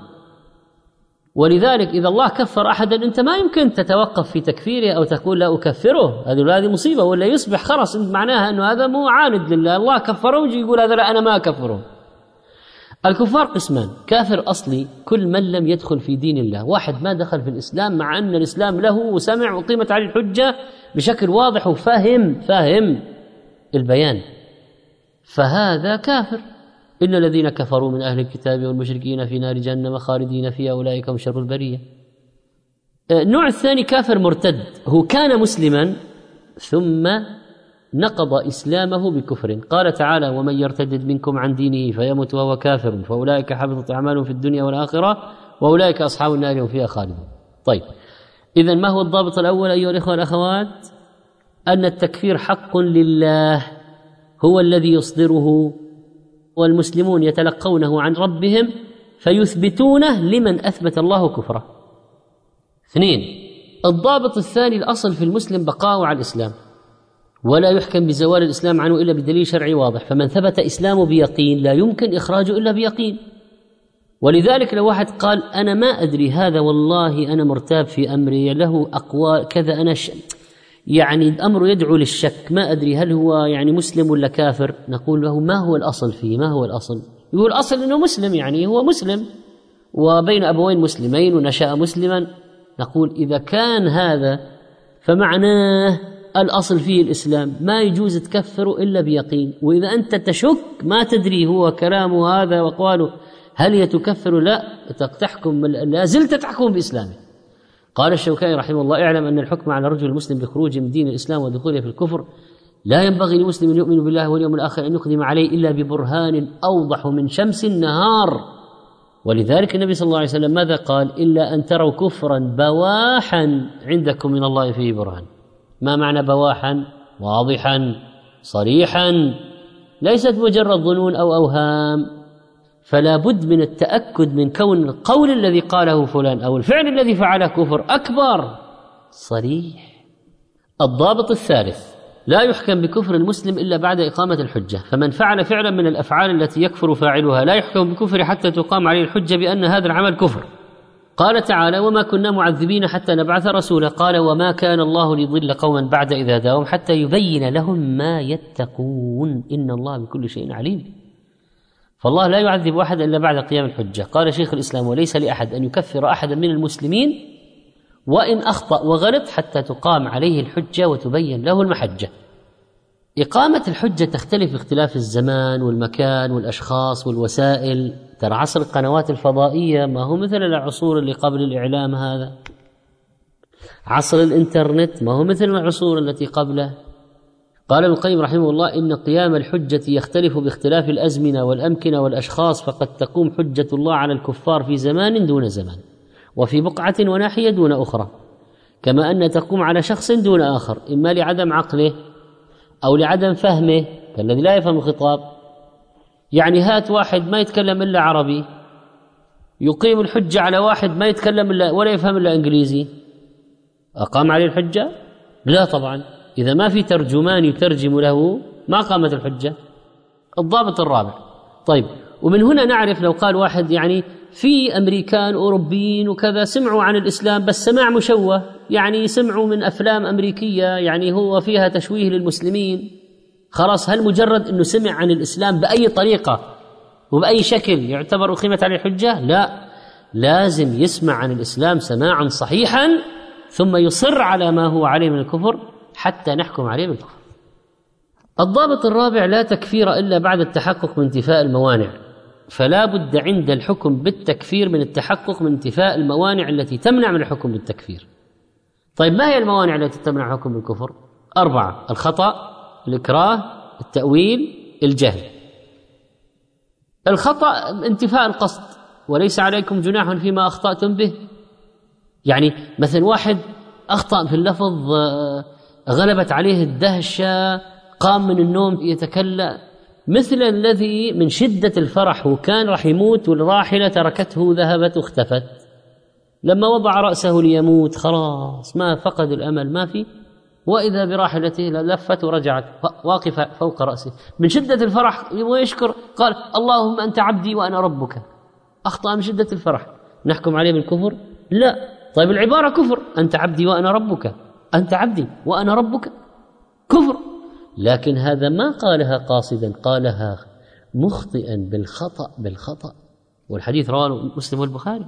ولذلك إذا الله كفر أحدا أنت ما يمكن تتوقف في تكفيره أو تقول لا أكفره، هذه مصيبة، ولا يصبح خلاص معناها أنه هذا مو عاند لله، الله كفره ويجي يقول هذا لا أنا ما أكفره. الكفار قسمان: كافر أصلي كل من لم يدخل في دين الله، واحد ما دخل في الإسلام مع أن الإسلام له وسمع وقيمت عليه الحجة بشكل واضح وفهم فاهم البيان، فهذا كافر. إن الذين كفروا من أهل الكتاب والمشركين في نار جهنم خالدين فيها أولئك هم شر البرية. النوع الثاني كافر مرتد، هو كان مسلما ثم نقض إسلامه بكفر. قال تعالى: ومن يرتد منكم عن دينه فيمت وهو كافر فأولئك حبطت أعمالهم في الدنيا والآخرة وأولئك أصحاب النار هم فيها خالدون. طيب إذن ما هو الضابط الأول أيها الإخوة والأخوات؟ أن التكفير حق لله، هو الذي يصدره والمسلمون يتلقونه عن ربهم فيثبتونه لمن أثبت الله كفره. اثنين، الضابط الثاني الأصل في المسلم بقاؤه على الإسلام، ولا يحكم بزوال الإسلام عنه إلا بدليل شرعي واضح، فمن ثبت إسلامه بيقين لا يمكن إخراجه إلا بيقين. ولذلك لو واحد قال أنا ما أدري هذا والله أنا مرتاب في أمري، له أقوال كذا، أنا ش... يعني أمره يدعو للشك، ما أدري هل هو يعني مسلم ولا كافر، نقول له ما هو الأصل فيه؟ ما هو الأصل؟ يقول الأصل أنه مسلم، يعني هو مسلم وبين أبوين مسلمين ونشأ مسلما. نقول إذا كان هذا فمعناه الأصل فيه الإسلام، ما يجوز تكفره إلا بيقين. وإذا أنت تشك ما تدري هو كلامه هذا وقاله هل يتكفر لا تحكم، لا زلت تحكم بإسلامه. قال الشوكاني رحمه الله: اعلم أن الحكم على رجل المسلم بخروج من دين الإسلام ودخوله في الكفر لا ينبغي لمسلم يؤمن بالله واليوم الآخر أن يقدم عليه إلا ببرهان أوضح من شمس النهار. ولذلك النبي صلى الله عليه وسلم ماذا قال؟ إلا أن تروا كفرا بواحا عندكم من الله فيه برهان. ما معنى بواحا؟ واضحا صريحا، ليست مجرد ظنون أو أوهام. فلا بد من التأكد من كون القول الذي قاله فلان أو الفعل الذي فعله كفر أكبر صريح. الضابط الثالث: لا يحكم بكفر المسلم إلا بعد إقامة الحجة. فمن فعل فعلا من الأفعال التي يكفر فاعلها لا يحكم بكفر حتى تقام عليه الحجة بأن هذا العمل كفر. قال تعالى: وما كنا معذبين حتى نبعث رسولا. قال: وما كان الله ليضل قوما بعد إذ هداهم حتى يبين لهم ما يتقون إن الله بكل شيء عليم. فالله لا يعذب أحد إلا بعد قيام الحجة. قال شيخ الإسلام: وليس لأحد أن يكفر أحدا من المسلمين وإن أخطأ وغلط حتى تقام عليه الحجة وتبين له المحجة. إقامة الحجة تختلف باختلاف الزمان والمكان والأشخاص والوسائل. ترى عصر القنوات الفضائية ما هو مثل العصور اللي قبل الإعلام هذا. عصر الإنترنت ما هو مثل العصور التي قبله. قال ابن القيم رحمه الله: إن قيام الحجة يختلف باختلاف الأزمنة والأمكنة والأشخاص، فقد تقوم حجة الله على الكفار في زمان دون زمان، وفي بقعة وناحية دون أخرى، كما أن تقوم على شخص دون آخر، إما لعدم عقله أو لعدم فهمه كالذي لا يفهم الخطاب. يعني هات واحد ما يتكلم إلا عربي يقيم الحجة على واحد ما يتكلم إلا ولا يفهم إلا إنجليزي، أقام عليه الحجة؟ لا طبعا، إذا ما في ترجمان يترجم له ما قامت الحجة. الضابط الرابع: طيب، ومن هنا نعرف لو قال واحد يعني في أمريكان أوروبيين وكذا سمعوا عن الإسلام بس سماع مشوه، يعني سمعوا من أفلام أمريكية يعني هو فيها تشويه للمسلمين، خلاص هل مجرد أنه سمع عن الإسلام بأي طريقة وبأي شكل يعتبر أقيمت عليه الحجة؟ لا، لازم يسمع عن الإسلام سماعا صحيحا ثم يصر على ما هو عليه من الكفر حتى نحكم عليه بالكفر. الضابط الرابع: لا تكفير إلا بعد التحقق من انتفاء الموانع. فلا بد عند الحكم بالتكفير من التحقق من انتفاء الموانع التي تمنع من الحكم بالتكفير. طيب، ما هي الموانع التي تمنع الحكم بالكفر؟ أربعة: الخطأ، الإكراه، التأويل، الجهل. الخطأ انتفاء القصد، وليس عليكم جناح فيما أخطأتم به. يعني مثل واحد أخطأ في اللفظ، غلبت عليه الدهشة، قام من النوم يتكلم، مثل الذي من شدة الفرح وكان رح يموت والراحلة تركته ذهبت واختفت، لما وضع رأسه ليموت خلاص ما فقد الأمل ما في، وإذا براحلته لفت ورجعت واقفة فوق رأسه من شدة الفرح يبغى يشكر، قال: اللهم أنت عبدي وأنا ربك. أخطأ من شدة الفرح، نحكم عليه بالكفر؟ لا. طيب، العبارة كفر، أنت عبدي وأنا ربك، أنت عبدي وأنا ربك، كفر. لكن هذا ما قالها قاصدا، قالها مخطئا بالخطأ بالخطأ، والحديث رواه مسلم والبخاري.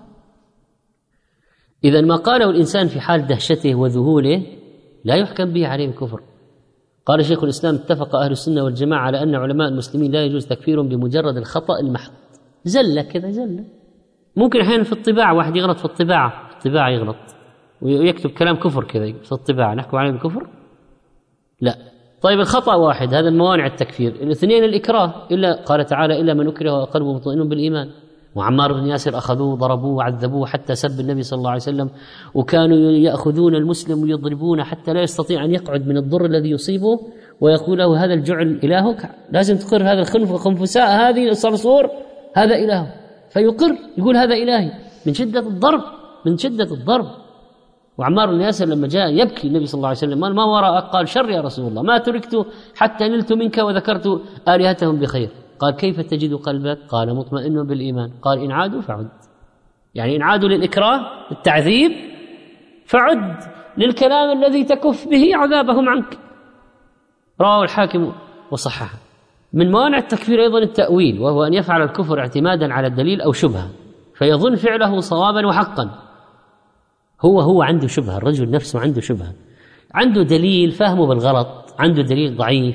إذن ما قاله الإنسان في حال دهشته وذهوله لا يحكم به عليه الكفر. قال شيخ الإسلام: اتفق أهل السنة والجماعة على أن علماء المسلمين لا يجوز تكفيرهم بمجرد الخطأ المحض، زلة كذا زلة. ممكن أحيانا في الطباعة واحد يغلط في الطباعة، في الطباعة يغلط ويكتب كلام كفر كذا في الطباعة، نحكم عليه بالكفر؟ لا. طيب، الخطأ واحد، هذا الموانع التكفير. الاثنين الإكراه، إلا قال تعالى: إلا من أكره وقلبه مطمئن بالإيمان. وعمار بن ياسر أخذوه ضربوه وعذبوه حتى سب النبي صلى الله عليه وسلم، وكانوا يأخذون المسلم ويضربونه حتى لا يستطيع أن يقعد من الضر الذي يصيبه، ويقول له: هذا الجعل إلهك، لازم تقر هذا الخنف وخنفساء هذه الصرصور هذا إله، فيقر يقول هذا إلهي من شدة الضرب، من شدة الضرب. وعمار بن ياسر لما جاء يبكي النبي صلى الله عليه وسلم: ما وراءك؟ قال: شر يا رسول الله، ما تركت حتى نلت منك وذكرت آلهتهم بخير. قال: كيف تجد قلبك؟ قال: مطمئن بالإيمان. قال: إن عادوا فعد، يعني إن عادوا للإكراه التعذيب فعد للكلام الذي تكف به عذابهم عنك. رواه الحاكم وصححه. من موانع التكفير أيضا التأويل، وهو أن يفعل الكفر اعتمادا على الدليل أو شبهة فيظن فعله صوابا وحقا. هو هو عنده شبهة، الرجل نفسه عنده شبهة، عنده دليل فهمه بالغلط، عنده دليل ضعيف،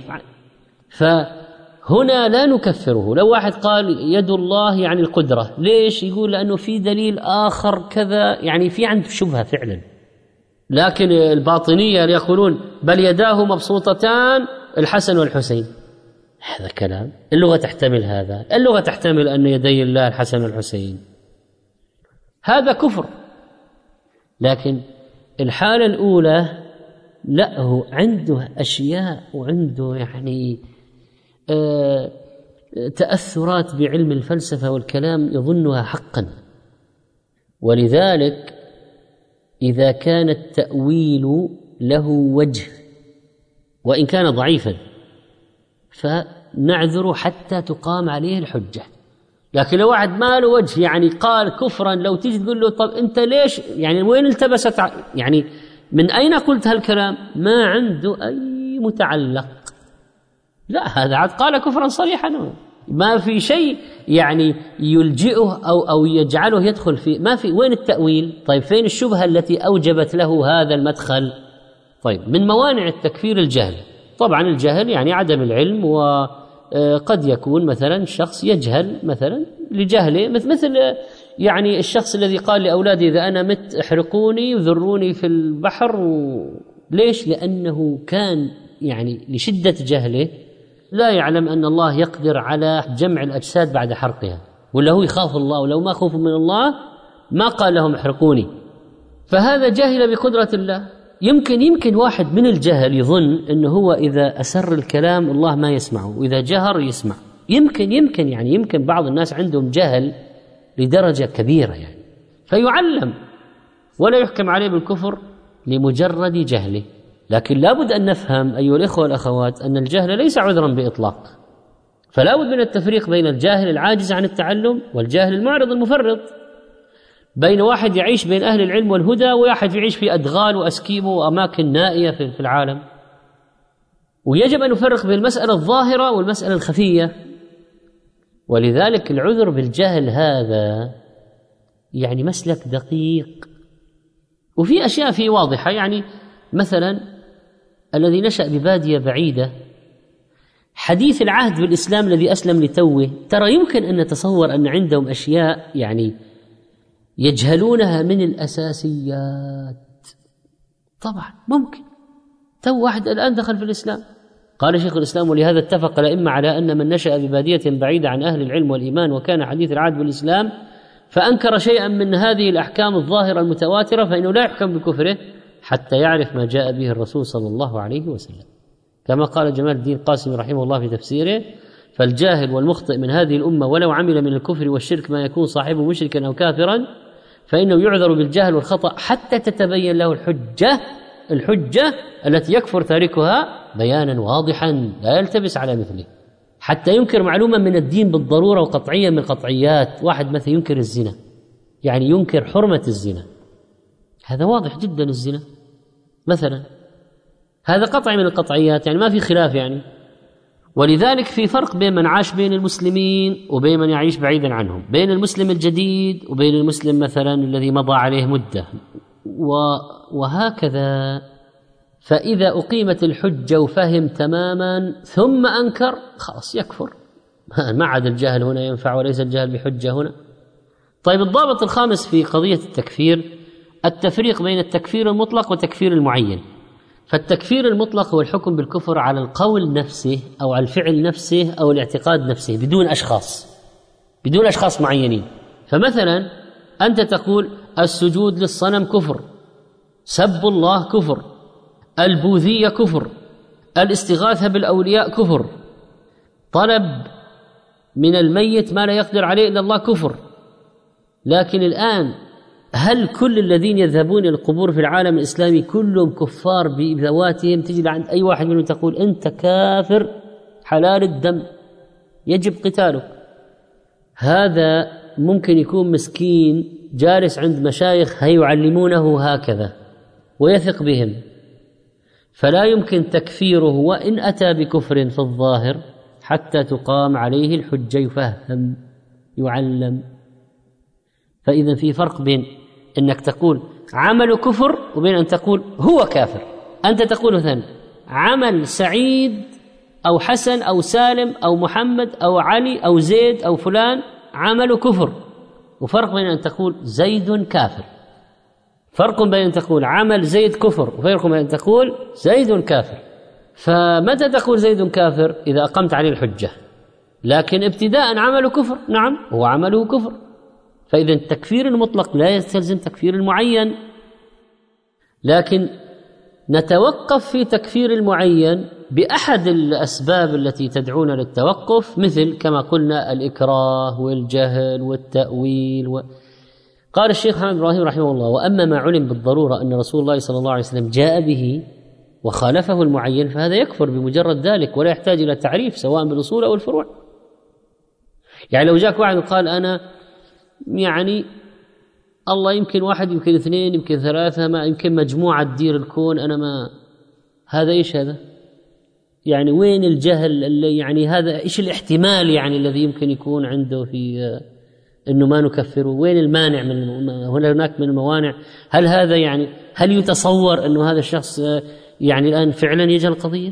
فهنا لا نكفره. لو واحد قال يد الله يعني القدرة، ليش؟ يقول لأنه في دليل آخر كذا، يعني في عنده شبهة فعلا. لكن الباطنية يقولون بل يداه مبسوطتان الحسن والحسين. هذا كلام، اللغة تحتمل هذا، اللغة تحتمل أن يدي الله الحسن والحسين، هذا كفر. لكن الحالة الأولى لا، هو عنده أشياء وعنده يعني آه تأثرات بعلم الفلسفة والكلام يظنها حقا، ولذلك إذا كان التأويل له وجه وإن كان ضعيفا فنعذر حتى تقام عليه الحجة. لكن لو واحد ما له وجه يعني قال كفرا، لو تيجي تقول له طب أنت ليش يعني وين التبست يعني من أين قلت هالكلام، ما عنده أي متعلق، لا هذا عاد قال كفرا صريحا، ما في شيء يعني يلجئه أو أو يجعله يدخل في، ما في. وين التأويل؟ طيب فين الشبهة التي أوجبت له هذا المدخل؟ طيب من موانع التكفير الجهل. طبعا الجهل يعني عدم العلم، وقد يكون مثلا شخص يجهل مثلا لجهله، مثل يعني الشخص الذي قال لأولادي إذا أنا مت احرقوني وذروني في البحر. ليش؟ لأنه كان يعني لشدة جهله لا يعلم أن الله يقدر على جمع الأجساد بعد حرقها، ولا هو يخاف الله، ولو ما خوف من الله ما قال لهم احرقوني. فهذا جاهل بقدرة الله. يمكن يمكن واحد من الجهل يظن أنه هو إذا أسر الكلام الله ما يسمعه، وإذا جهر يسمع. يمكن يمكن يعني يمكن بعض الناس عندهم جهل لدرجة كبيرة يعني، فيعلم ولا يحكم عليه بالكفر لمجرد جهله. لكن لابد أن نفهم أيها الإخوة والأخوات أن الجهل ليس عذرا بإطلاق، فلا بد من التفريق بين الجاهل العاجز عن التعلم والجاهل المعرض المفرط، بين واحد يعيش بين أهل العلم والهدى وواحد يعيش في أدغال وأسكيبه وأماكن نائية في العالم. ويجب أن نفرق بين المسألة الظاهرة والمسألة الخفية. ولذلك العذر بالجهل هذا يعني مسلك دقيق، وفي أشياء فيه واضحة. يعني مثلا الذي نشأ ببادية بعيدة حديث العهد بالإسلام الذي أسلم لتوه، ترى يمكن أن نتصور أن عندهم أشياء يعني يجهلونها من الأساسيات. طبعا ممكن تو واحد الآن دخل في الإسلام. قال شيخ الإسلام ولهذا اتفق الأئمة على أن من نشأ ببادية بعيدة عن أهل العلم والإيمان وكان حديث العهد بالإسلام فأنكر شيئا من هذه الأحكام الظاهرة المتواترة فإنه لا يحكم بكفره حتى يعرف ما جاء به الرسول صلى الله عليه وسلم. كما قال جمال الدين قاسم رحمه الله في تفسيره: فالجاهل والمخطئ من هذه الأمة ولو عمل من الكفر والشرك ما يكون صاحبه مشركا أو كافرا فإنه يعذر بالجهل والخطأ حتى تتبين له الحجة الحجة التي يكفر تاركها بيانا واضحا لا يلتبس على مثله، حتى ينكر معلومة من الدين بالضرورة وقطعيا من القطعيات. واحد مثلا ينكر الزنا، يعني ينكر حرمة الزنا، هذا واضح جدا الزنا مثلا، هذا قطع من القطعيات، يعني ما في خلاف يعني. ولذلك في فرق بين من عاش بين المسلمين وبين من يعيش بعيدا عنهم، بين المسلم الجديد وبين المسلم مثلا الذي مضى عليه مدة، وهكذا. فإذا أقيمت الحجة وفهم تماما ثم أنكر خلاص يكفر، ما عاد الجهل هنا ينفع وليس الجهل بحجة هنا. طيب الضابط الخامس في قضية التكفير التفريق بين التكفير المطلق والتكفير المعين. فالتكفير المطلق هو الحكم بالكفر على القول نفسه أو على الفعل نفسه أو الاعتقاد نفسه بدون أشخاص بدون أشخاص معينين. فمثلا أنت تقول السجود للصنم كفر، سب الله كفر، البوذية كفر، الاستغاثة بالأولياء كفر، طلب من الميت ما لا يقدر عليه إلا الله كفر. لكن الآن هل كل الذين يذهبون إلى القبور في العالم الإسلامي كلهم كفار بذواتهم؟ تجي عند أي واحد منهم تقول أنت كافر حلال الدم يجب قتالك. هذا ممكن يكون مسكين جالس عند مشايخ هيعلمونه هكذا ويثق بهم، فلا يمكن تكفيره وإن أتى بكفر في الظاهر حتى تقام عليه الحجة، يفهم يعلم. فإذا في فرق بين أنك تقول عمل كفر وبين أن تقول هو كافر. أنت تقول مثلا عمل سعيد أو حسن أو سالم أو محمد أو علي أو زيد أو فلان عمل كفر، وفرق بين أن تقول زيد كافر، فرق بين أن تقول عمل زيد كفر وفرق بين أن تقول زيد كافر. فمتى تقول زيد كافر؟ إذا أقمت عليه الحجة، لكن ابتداء عمله كفر. نعم، هو عمله كفر. فإذا التكفير المطلق لا يستلزم تكفير المعين، لكن نتوقف في تكفير المعين بأحد الأسباب التي تدعون للتوقف، مثل كما قلنا الإكراه والجهل والتأويل و... قال الشيخ محمد إبراهيم رحمه الله: وأما ما علم بالضرورة أن رسول الله صلى الله عليه وسلم جاء به وخالفه المعين فهذا يكفر بمجرد ذلك ولا يحتاج إلى تعريف سواء بالأصول أو الفروع. يعني لو جاك واحد وقال أنا يعني الله يمكن واحد يمكن اثنين يمكن ثلاثة ما يمكن مجموعة تدير الكون، أنا ما هذا إيش هذا؟ يعني وين الجهل اللي يعني هذا إيش الاحتمال يعني الذي يمكن يكون عنده في إنه ما نكفره؟ وين المانع من هل هناك من الموانع؟ هل هذا يعني هل يتصور إنه هذا الشخص يعني الآن فعلا يجهل القضية؟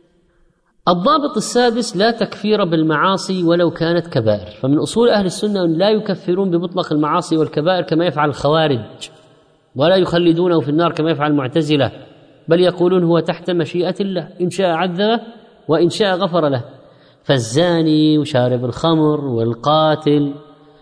الضابط السادس: لا تكفير بالمعاصي ولو كانت كبائر. فمن أصول أهل السنة أن لا يكفرون بمطلق المعاصي والكبائر كما يفعل الخوارج، ولا يخلدونه في النار كما يفعل المعتزلة، بل يقولون هو تحت مشيئة الله، إن شاء عذبه وإن شاء غفر له. فالزاني وشارب الخمر والقاتل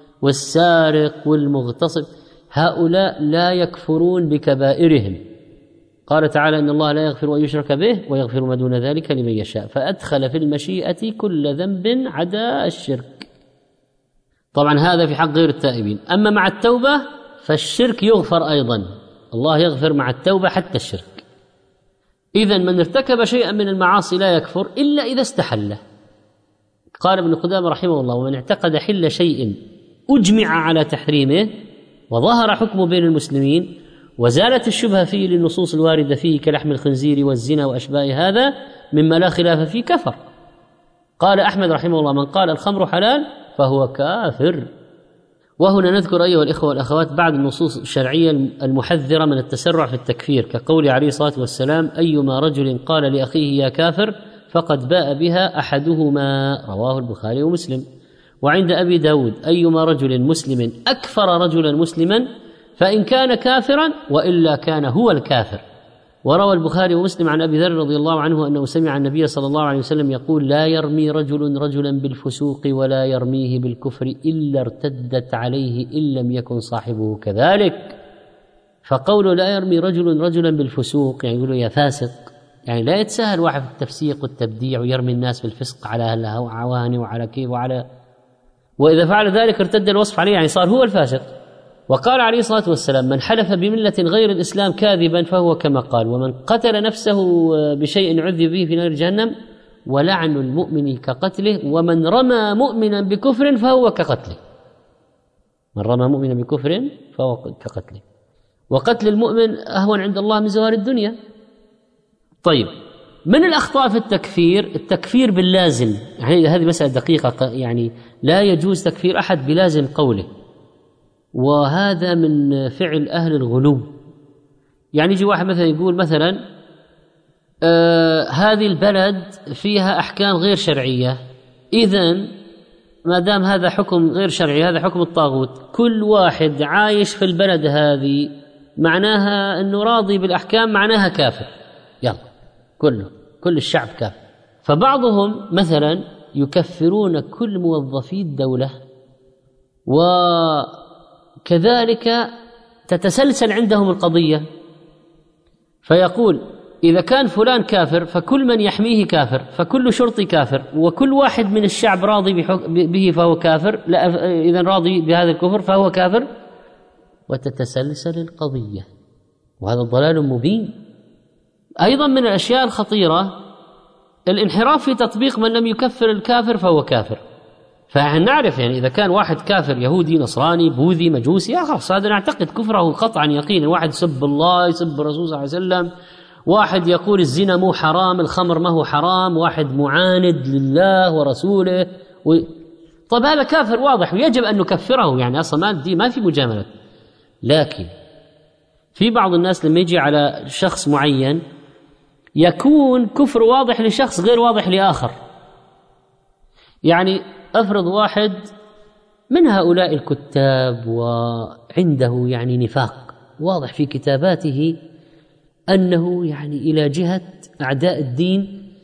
والسارق والمغتصب هؤلاء لا يكفرون بكبائرهم. قال تعالى: إن الله لا يغفر أن يشرك به ويغفر ما دون ذلك لمن يشاء، فأدخل في المشيئة كل ذنب عدا الشرك. طبعا هذا في حق غير التائبين. أما مع التوبة فالشرك يغفر أيضا، الله يغفر مع التوبة حتى الشرك. إذن من ارتكب شيئا من المعاصي لا يكفر إلا إذا استحله. قال ابن قدامة رحمه الله: ومن اعتقد حل شيء أجمع على تحريمه وظهر حكمه بين المسلمين وزالت الشبهة فيه للنصوص الواردة فيه كلحم الخنزير والزنا وأشباه هذا مما لا خلاف فيه كفر. قال أحمد رحمه الله: من قال الخمر حلال فهو كافر. وهنا نذكر أيها الإخوة والأخوات بعض النصوص الشرعية المحذرة من التسرع في التكفير، كقول عليه الصلاة والسلام: أيما رجل قال لأخيه يا كافر فقد باء بها أحدهما، رواه البخاري ومسلم. وعند أبي داود: أيما رجل مسلم أكفر رجلا مسلما فإن كان كافرا وإلا كان هو الكافر. وروى البخاري ومسلم عن أبي ذر رضي الله عنه أنه سمع النبي صلى الله عليه وسلم يقول: لا يرمي رجل رجلا بالفسوق ولا يرميه بالكفر إلا ارتدت عليه إن لم يكن صاحبه كذلك. فقوله لا يرمي رجل رجلا بالفسوق يعني يقول يا فاسق، يعني لا يتساهل واحد في التفسيق والتبديع ويرمي الناس بالفسق على العواني وعلى كيف وعلى، وإذا فعل ذلك ارتد الوصف عليه يعني صار هو الفاسق. وقال عليه الصلاة والسلام: من حلف بملة غير الإسلام كاذبا فهو كما قال، ومن قتل نفسه بشيء عذب به في نار جهنم، ولعن المؤمن كقتله، ومن رمى مؤمنا بكفر فهو كقتله. من رمى مؤمنا بكفر فهو كقتله، وقتل المؤمن أهون عند الله من زوال الدنيا. طيب، من الأخطاء في التكفير التكفير باللازم، يعني هذه مسألة دقيقة، يعني لا يجوز تكفير أحد بلازم قوله، وهذا من فعل أهل الغلو. يعني يجي واحد مثلا يقول مثلا آه هذه البلد فيها أحكام غير شرعية، إذن ما دام هذا حكم غير شرعي هذا حكم الطاغوت، كل واحد عايش في البلد هذه معناها أنه راضي بالأحكام، معناها كافر، يلا كله كل الشعب كافر. فبعضهم مثلا يكفرون كل موظفي الدولة، وكذلك تتسلسل عندهم القضية، فيقول إذا كان فلان كافر فكل من يحميه كافر، فكل شرطي كافر، وكل واحد من الشعب راضي به فهو كافر، لا إذن راضي بهذا الكفر فهو كافر، وتتسلسل القضية، وهذا ضلال مبين. أيضا من الأشياء الخطيرة الانحراف في تطبيق من لم يكفر الكافر فهو كافر. فنعرف يعني إذا كان واحد كافر يهودي نصراني بوذي مجوسي خلاص هذا نعتقد كفره قطعا يقينا. واحد يسب الله يسب الرسول صلى الله عليه وسلم، واحد يقول الزنا مو حرام الخمر ما هو حرام، واحد معاند لله ورسوله و... طب هذا كافر واضح ويجب أن نكفره، يعني أصلا ما دي ما في مجاملة. لكن في بعض الناس لما يجي على شخص معين يكون كفر واضح لشخص غير واضح لآخر. يعني أفرض واحد من هؤلاء الكتاب وعنده يعني نفاق واضح في كتاباته أنه يعني إلى جهة أعداء الدين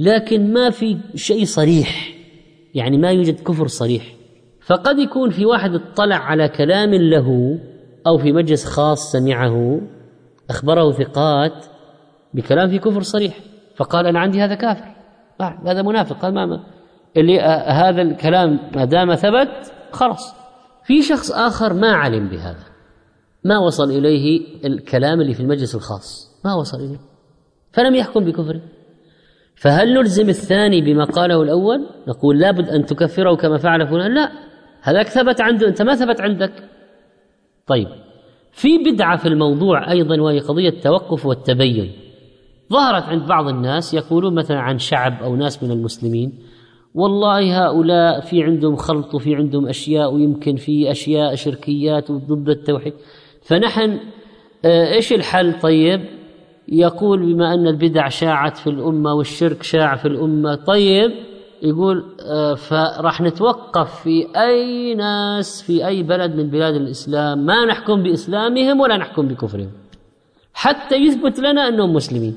لكن ما في شيء صريح، يعني ما يوجد كفر صريح. فقد يكون في واحد اطلع على كلام له أو في مجلس خاص سمعه أخبره ثقات بكلام في كفر صريح، فقال أنا عندي هذا كافر، آه هذا منافق، قال ما, ما اللي آه هذا الكلام ما دام ثبت خلاص. في شخص آخر ما علم بهذا، ما وصل إليه الكلام اللي في المجلس الخاص، ما وصل إليه فلم يحكم بكفره، فهل نلزم الثاني بما قاله الأول؟ نقول لابد أن تكفره كما فعل فلان؟ لا، هذاك ثبت عنده، أنت ما ثبت عندك. طيب، في بدعة في الموضوع أيضا، وهي قضية التوقف والتبين. ظهرت عند بعض الناس يقولون مثلا عن شعب أو ناس من المسلمين والله هؤلاء في عندهم خلط وفي عندهم أشياء، ويمكن في أشياء شركيات ضد التوحيد، فنحن آه إيش الحل؟ طيب، يقول بما أن البدع شاعت في الأمة والشرك شاع في الأمة، طيب يقول آه فراح نتوقف في أي ناس في أي بلد من بلاد الإسلام، ما نحكم بإسلامهم ولا نحكم بكفرهم حتى يثبت لنا أنهم مسلمين.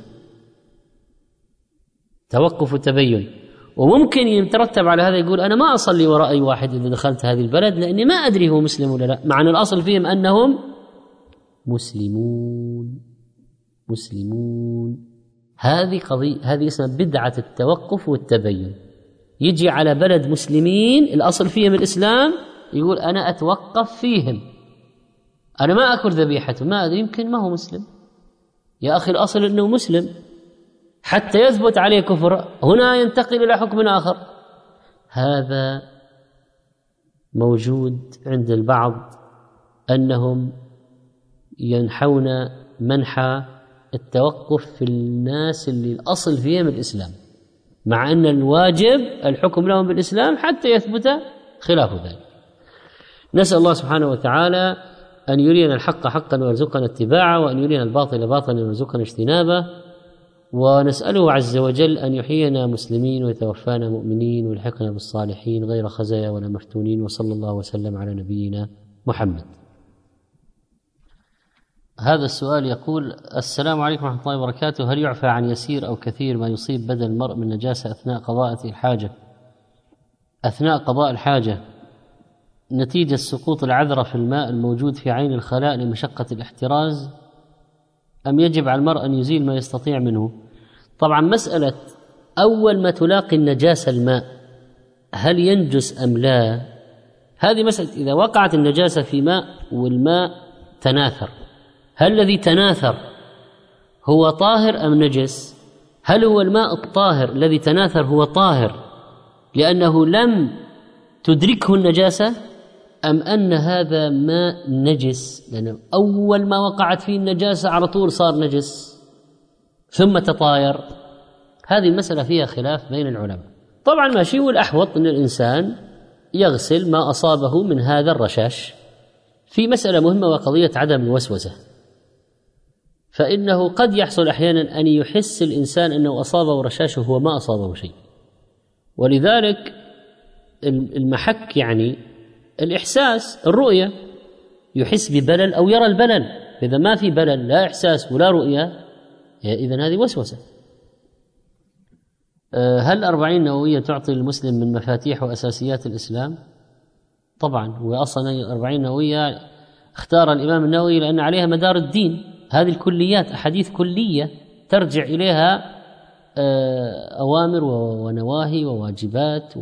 توقف وتبين. وممكن يترتب على هذا يقول أنا ما أصلي وراء أي واحد إذا دخلت هذه البلد لأني ما أدري هو مسلم ولا لا، مع أن الأصل فيهم أنهم مسلمون مسلمون هذه قضية، هذه اسمها بدعة التوقف والتبين. يجي على بلد مسلمين الأصل فيهم الإسلام، يقول أنا أتوقف فيهم، أنا ما أكل ذبيحته، ما أدري يمكن ما هو مسلم. يا أخي الأصل أنه مسلم حتى يثبت عليه كفر، هنا ينتقل إلى حكم آخر. هذا موجود عند البعض أنهم ينحون منحى التوقف في الناس اللي الأصل فيهم الإسلام، مع أن الواجب الحكم لهم بالإسلام حتى يثبت خلاف ذلك. نسأل الله سبحانه وتعالى أن يرينا الحق حقا ويرزقنا اتباعه، وأن يرينا الباطل باطلا ويرزقنا اجتنابه، ونسأله عز وجل أن يحيينا مسلمين ويتوفانا مؤمنين ويلحقنا بالصالحين غير خزايا ولا مفتونين، وصلى الله وسلم على نبينا محمد. هذا السؤال يقول: السلام عليكم ورحمة الله وبركاته، هل يعفى عن يسير أو كثير ما يصيب بدن المرء من نجاسة أثناء قضاء الحاجة أثناء قضاء الحاجة نتيجة سقوط العذرة في الماء الموجود في عين الخلاء لمشقة الاحتراز، أم يجب على المرء أن يزيل ما يستطيع منه؟ طبعا مسألة أول ما تلاقي النجاسة الماء هل ينجس أم لا، هذه مسألة. إذا وقعت النجاسة في ماء والماء تناثر، هل الذي تناثر هو طاهر أم نجس؟ هل هو الماء الطاهر الذي تناثر هو طاهر لأنه لم تدركه النجاسة، أم أن هذا ماء نجس لأنه أول ما وقعت فيه النجاسة على طول صار نجس ثم تطاير؟ هذه المسألة فيها خلاف بين العلماء. طبعا ماشي، والأحوط أن الإنسان يغسل ما أصابه من هذا الرشاش. في مسألة مهمة وقضية عدم الوسوسة، فإنه قد يحصل أحيانا أن يحس الإنسان أنه أصابه رشاش وهو ما أصابه شيء، ولذلك المحك يعني الإحساس، الرؤية، يحس ببلل أو يرى البلل. إذا ما في بلل، لا إحساس ولا رؤية، إذن هذه وسوسة. هل الأربعين النووية تعطي المسلم من مفاتيح وأساسيات الإسلام؟ طبعا، وأصلا الأربعين النووية اختار الإمام النووي لأن عليها مدار الدين. هذه الكليات أحاديث كلية ترجع إليها أوامر ونواهي وواجبات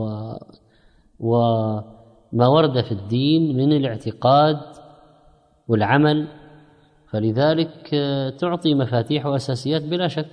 وما ورد في الدين من الاعتقاد والعمل، فلذلك تعطي مفاتيح وأساسيات بلا شك.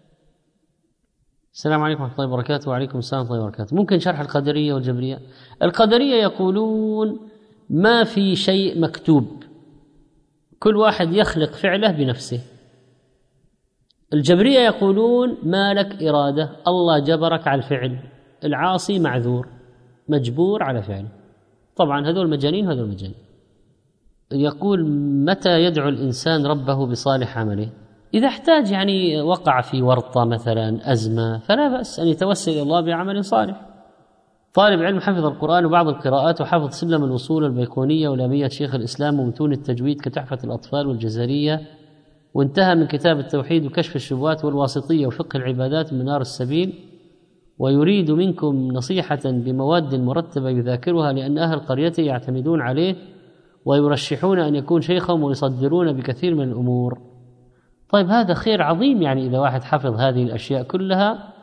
السلام عليكم ورحمة الله وبركاته. وعليكم السلام ورحمة الله وبركاته. ممكن شرح القدرية والجبرية؟ القدرية يقولون ما في شيء مكتوب، كل واحد يخلق فعله بنفسه. الجبرية يقولون ما لك إرادة، الله جبرك على الفعل، العاصي معذور مجبور على فعله. طبعا هذول مجانين وهذول مجانين. يقول متى يدعو الإنسان ربه بصالح عمله؟ إذا احتاج، يعني وقع في ورطة مثلا أزمة، فلا بأس أن يتوسل إلى الله بعمل صالح. طالب علم حفظ القرآن وبعض القراءات وحفظ سلم الوصول البيكونية ولامية شيخ الإسلام ومتون التجويد كتحفة الأطفال والجزرية وانتهى من كتاب التوحيد وكشف الشبهات والواسطية وفقه العبادات منار السبيل، ويريد منكم نصيحة بمواد مرتبة يذاكرها، لأن أهل قريته يعتمدون عليه ويرشحون أن يكون شيخهم ويصدرون بكثير من الأمور. طيب هذا خير عظيم، يعني إذا واحد حفظ هذه الأشياء كلها.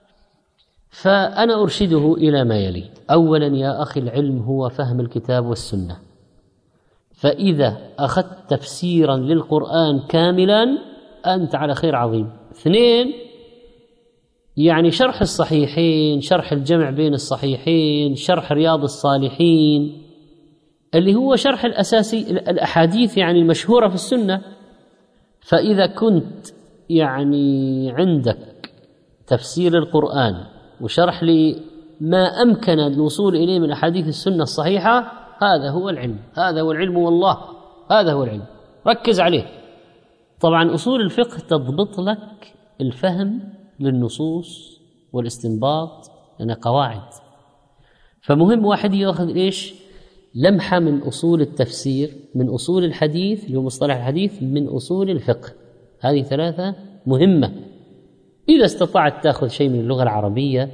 فأنا أرشده إلى ما يلي: أولا يا أخي، العلم هو فهم الكتاب والسنة، فإذا أخذت تفسيرا للقرآن كاملا أنت على خير عظيم. اثنين، يعني شرح الصحيحين، شرح الجمع بين الصحيحين، شرح رياض الصالحين اللي هو شرح الأساسي الأحاديث يعني المشهورة في السنة. فإذا كنت يعني عندك تفسير القرآن وشرح لما أمكن الوصول إليه من أحاديث السنة الصحيحة، هذا هو العلم، هذا هو العلم والله، هذا هو العلم، ركز عليه. طبعا أصول الفقه تضبط لك الفهم للنصوص والاستنباط، لأنها قواعد. فمهم واحد يأخذ إيش؟ لمحة من أصول التفسير، من أصول الحديث اللي هو مصطلح الحديث، من أصول الفقه. هذه ثلاثة مهمة. إذا استطعت تأخذ شيء من اللغة العربية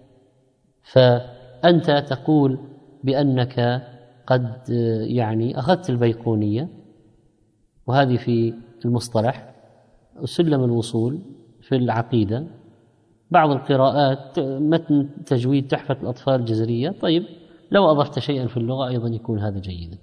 فأنت تقول بأنك قد يعني أخذت البيقونية، وهذه في المصطلح، وسلم الوصول في العقيدة، بعض القراءات متن تجويد تحفة الأطفال الجزرية. طيب لو أضفت شيئا في اللغة أيضا يكون هذا جيدا.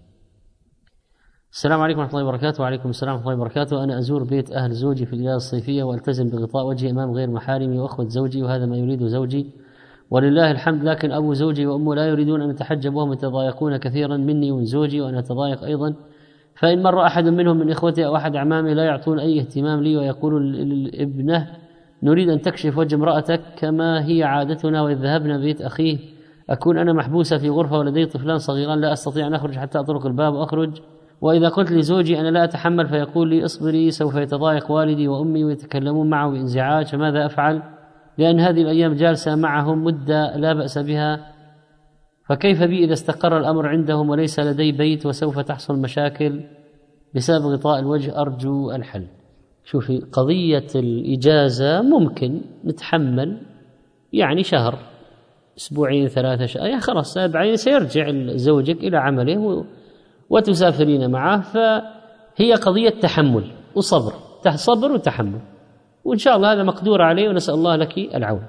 السلام عليكم ورحمة الله وبركاته. وعليكم السلام ورحمة الله وبركاته. أنا أزور بيت أهل زوجي في الإجازة الصيفية وألتزم بغطاء وجهي أمام غير محارمي وأخوة زوجي، وهذا ما يريد زوجي ولله الحمد، لكن أبو زوجي وأمه لا يريدون أن يتحجب وهم يتضايقون كثيرا مني ومن زوجي، وأنا أتضايق أيضا. فإن مر أحد منهم من إخوتي أو أحد أعمامي لا يعطون أي اهتمام لي، ويقول لابنه نريد أن تكشف وجه امرأتك كما هي عادتنا، وإذ ذهبنا بيت أخيه أكون أنا محبوسة في غرفة ولدي طفلان صغيران لا أستطيع أن أخرج حتى أطرق الباب وأخرج، وإذا قلت لزوجي أنا لا أتحمل فيقول لي اصبري سوف يتضايق والدي وأمي ويتكلمون معه بانزعاج، فماذا أفعل؟ لأن هذه الأيام جالسة معهم مدة لا بأس بها، فكيف بي إذا استقر الأمر عندهم وليس لدي بيت وسوف تحصل مشاكل بسبب غطاء الوجه؟ أرجو الحل. شوفي، قضية الإجازة ممكن نتحمل يعني شهر، أسبوعين، ثلاثة شهر، يعني خلاص سابعين سيرجع زوجك إلى عمله وتسافرين معه، فهي قضية تحمل وصبر، صبر وتحمل، وإن شاء الله هذا مقدور عليه ونسأل الله لك العون.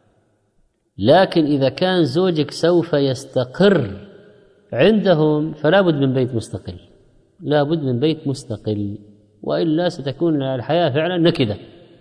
لكن إذا كان زوجك سوف يستقر عندهم فلا بد من بيت مستقل، لا بد من بيت مستقل، وإلا ستكون الحياة فعلا نكدة.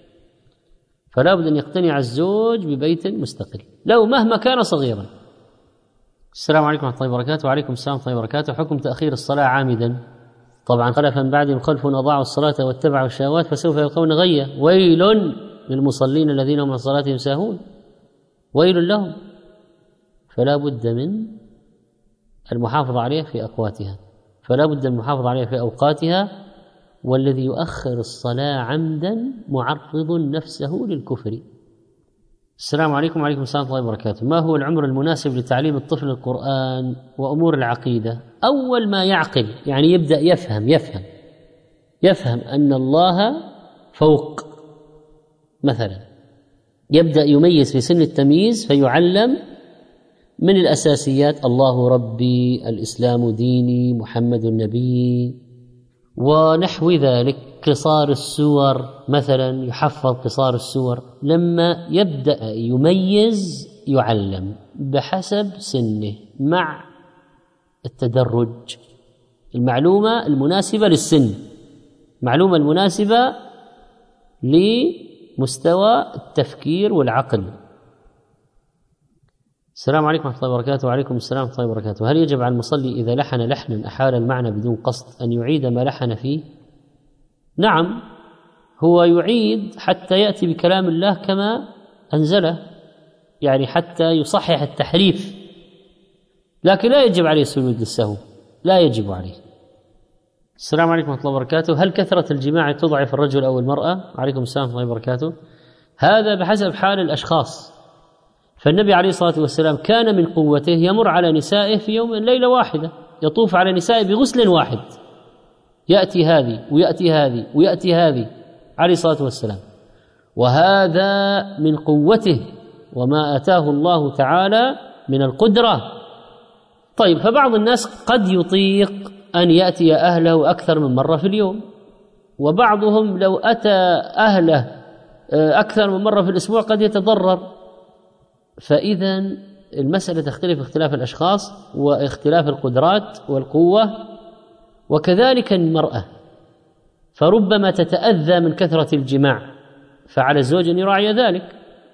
فلا بد أن يقتنع الزوج ببيت مستقل لو مهما كان صغيرا. السلام عليكم ورحمة الله وبركاته. وعليكم السلام ورحمة الله وبركاته. حكم تأخير الصلاة عامدا. طبعا خلفا بعدهم خلف أضاعوا الصلاة واتبعوا الشهوات فسوف يلقون غيا، ويل للمصلين الذين هم عن صلاتهم ساهون، ويل لهم. فلا بد من المحافظة عليها في أقواتها، فلا بد من المحافظة عليها في أوقاتها، والذي يؤخر الصلاة عمدا معرض نفسه للكفر. السلام عليكم وعليكم السلام ورحمة الله وبركاته. ما هو العمر المناسب لتعليم الطفل القرآن وأمور العقيدة؟ أول ما يعقل، يعني يبدأ يفهم يفهم يفهم أن الله فوق مثلا، يبدأ يميز في سن التمييز فيعلم من الأساسيات: الله ربي، الإسلام ديني، محمد النبي، ونحو ذلك. قصار السور مثلا يحفظ قصار السور. لما يبدأ يميز يعلم بحسب سنه مع التدرج، المعلومة المناسبة للسن، معلومة المناسبة لمستوى التفكير والعقل. السلام عليكم ورحمة الله وبركاته. وعليكم السلام ورحمة الله وبركاته. هل يجب على المصلي إذا لحن لحنا أحال المعنى بدون قصد أن يعيد ما لحن فيه؟ نعم، هو يعيد حتى يأتي بكلام الله كما أنزله، يعني حتى يصحح التحريف، لكن لا يجب عليه سجود للسهو، لا يجب عليه. السلام عليكم ورحمة الله وبركاته. هل كثرة الجماع تضعف الرجل أو المرأة؟ وعليكم السلام ورحمة الله وبركاته. هذا بحسب حال الأشخاص، فالنبي عليه الصلاة والسلام كان من قوته يمر على نسائه في يوم ليلة واحدة، يطوف على نسائه بغسل واحد، يأتي هذه ويأتي هذه ويأتي هذه، عليه الصلاة والسلام، وهذا من قوته وما آتاه الله تعالى من القدرة. طيب، فبعض الناس قد يطيق أن يأتي أهله أكثر من مرة في اليوم، وبعضهم لو أتى أهله أكثر من مرة في الأسبوع قد يتضرر. فإذا المسألة تختلف اختلاف الأشخاص واختلاف القدرات والقوة. وكذلك المرأة، فربما تتأذى من كثرة الجماع، فعلى الزوج أن يراعي ذلك،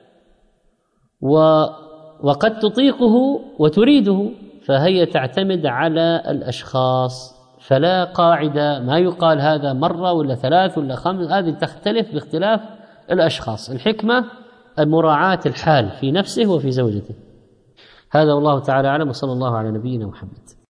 وقد تطيقه وتريده، فهي تعتمد على الأشخاص. فلا قاعدة ما يقال هذا مرة ولا ثلاث ولا خمس، هذه تختلف باختلاف الأشخاص. الحكمة مراعاة الحال في نفسه وفي زوجته. هذا والله تعالى أعلم، وصلى الله على نبينا محمد.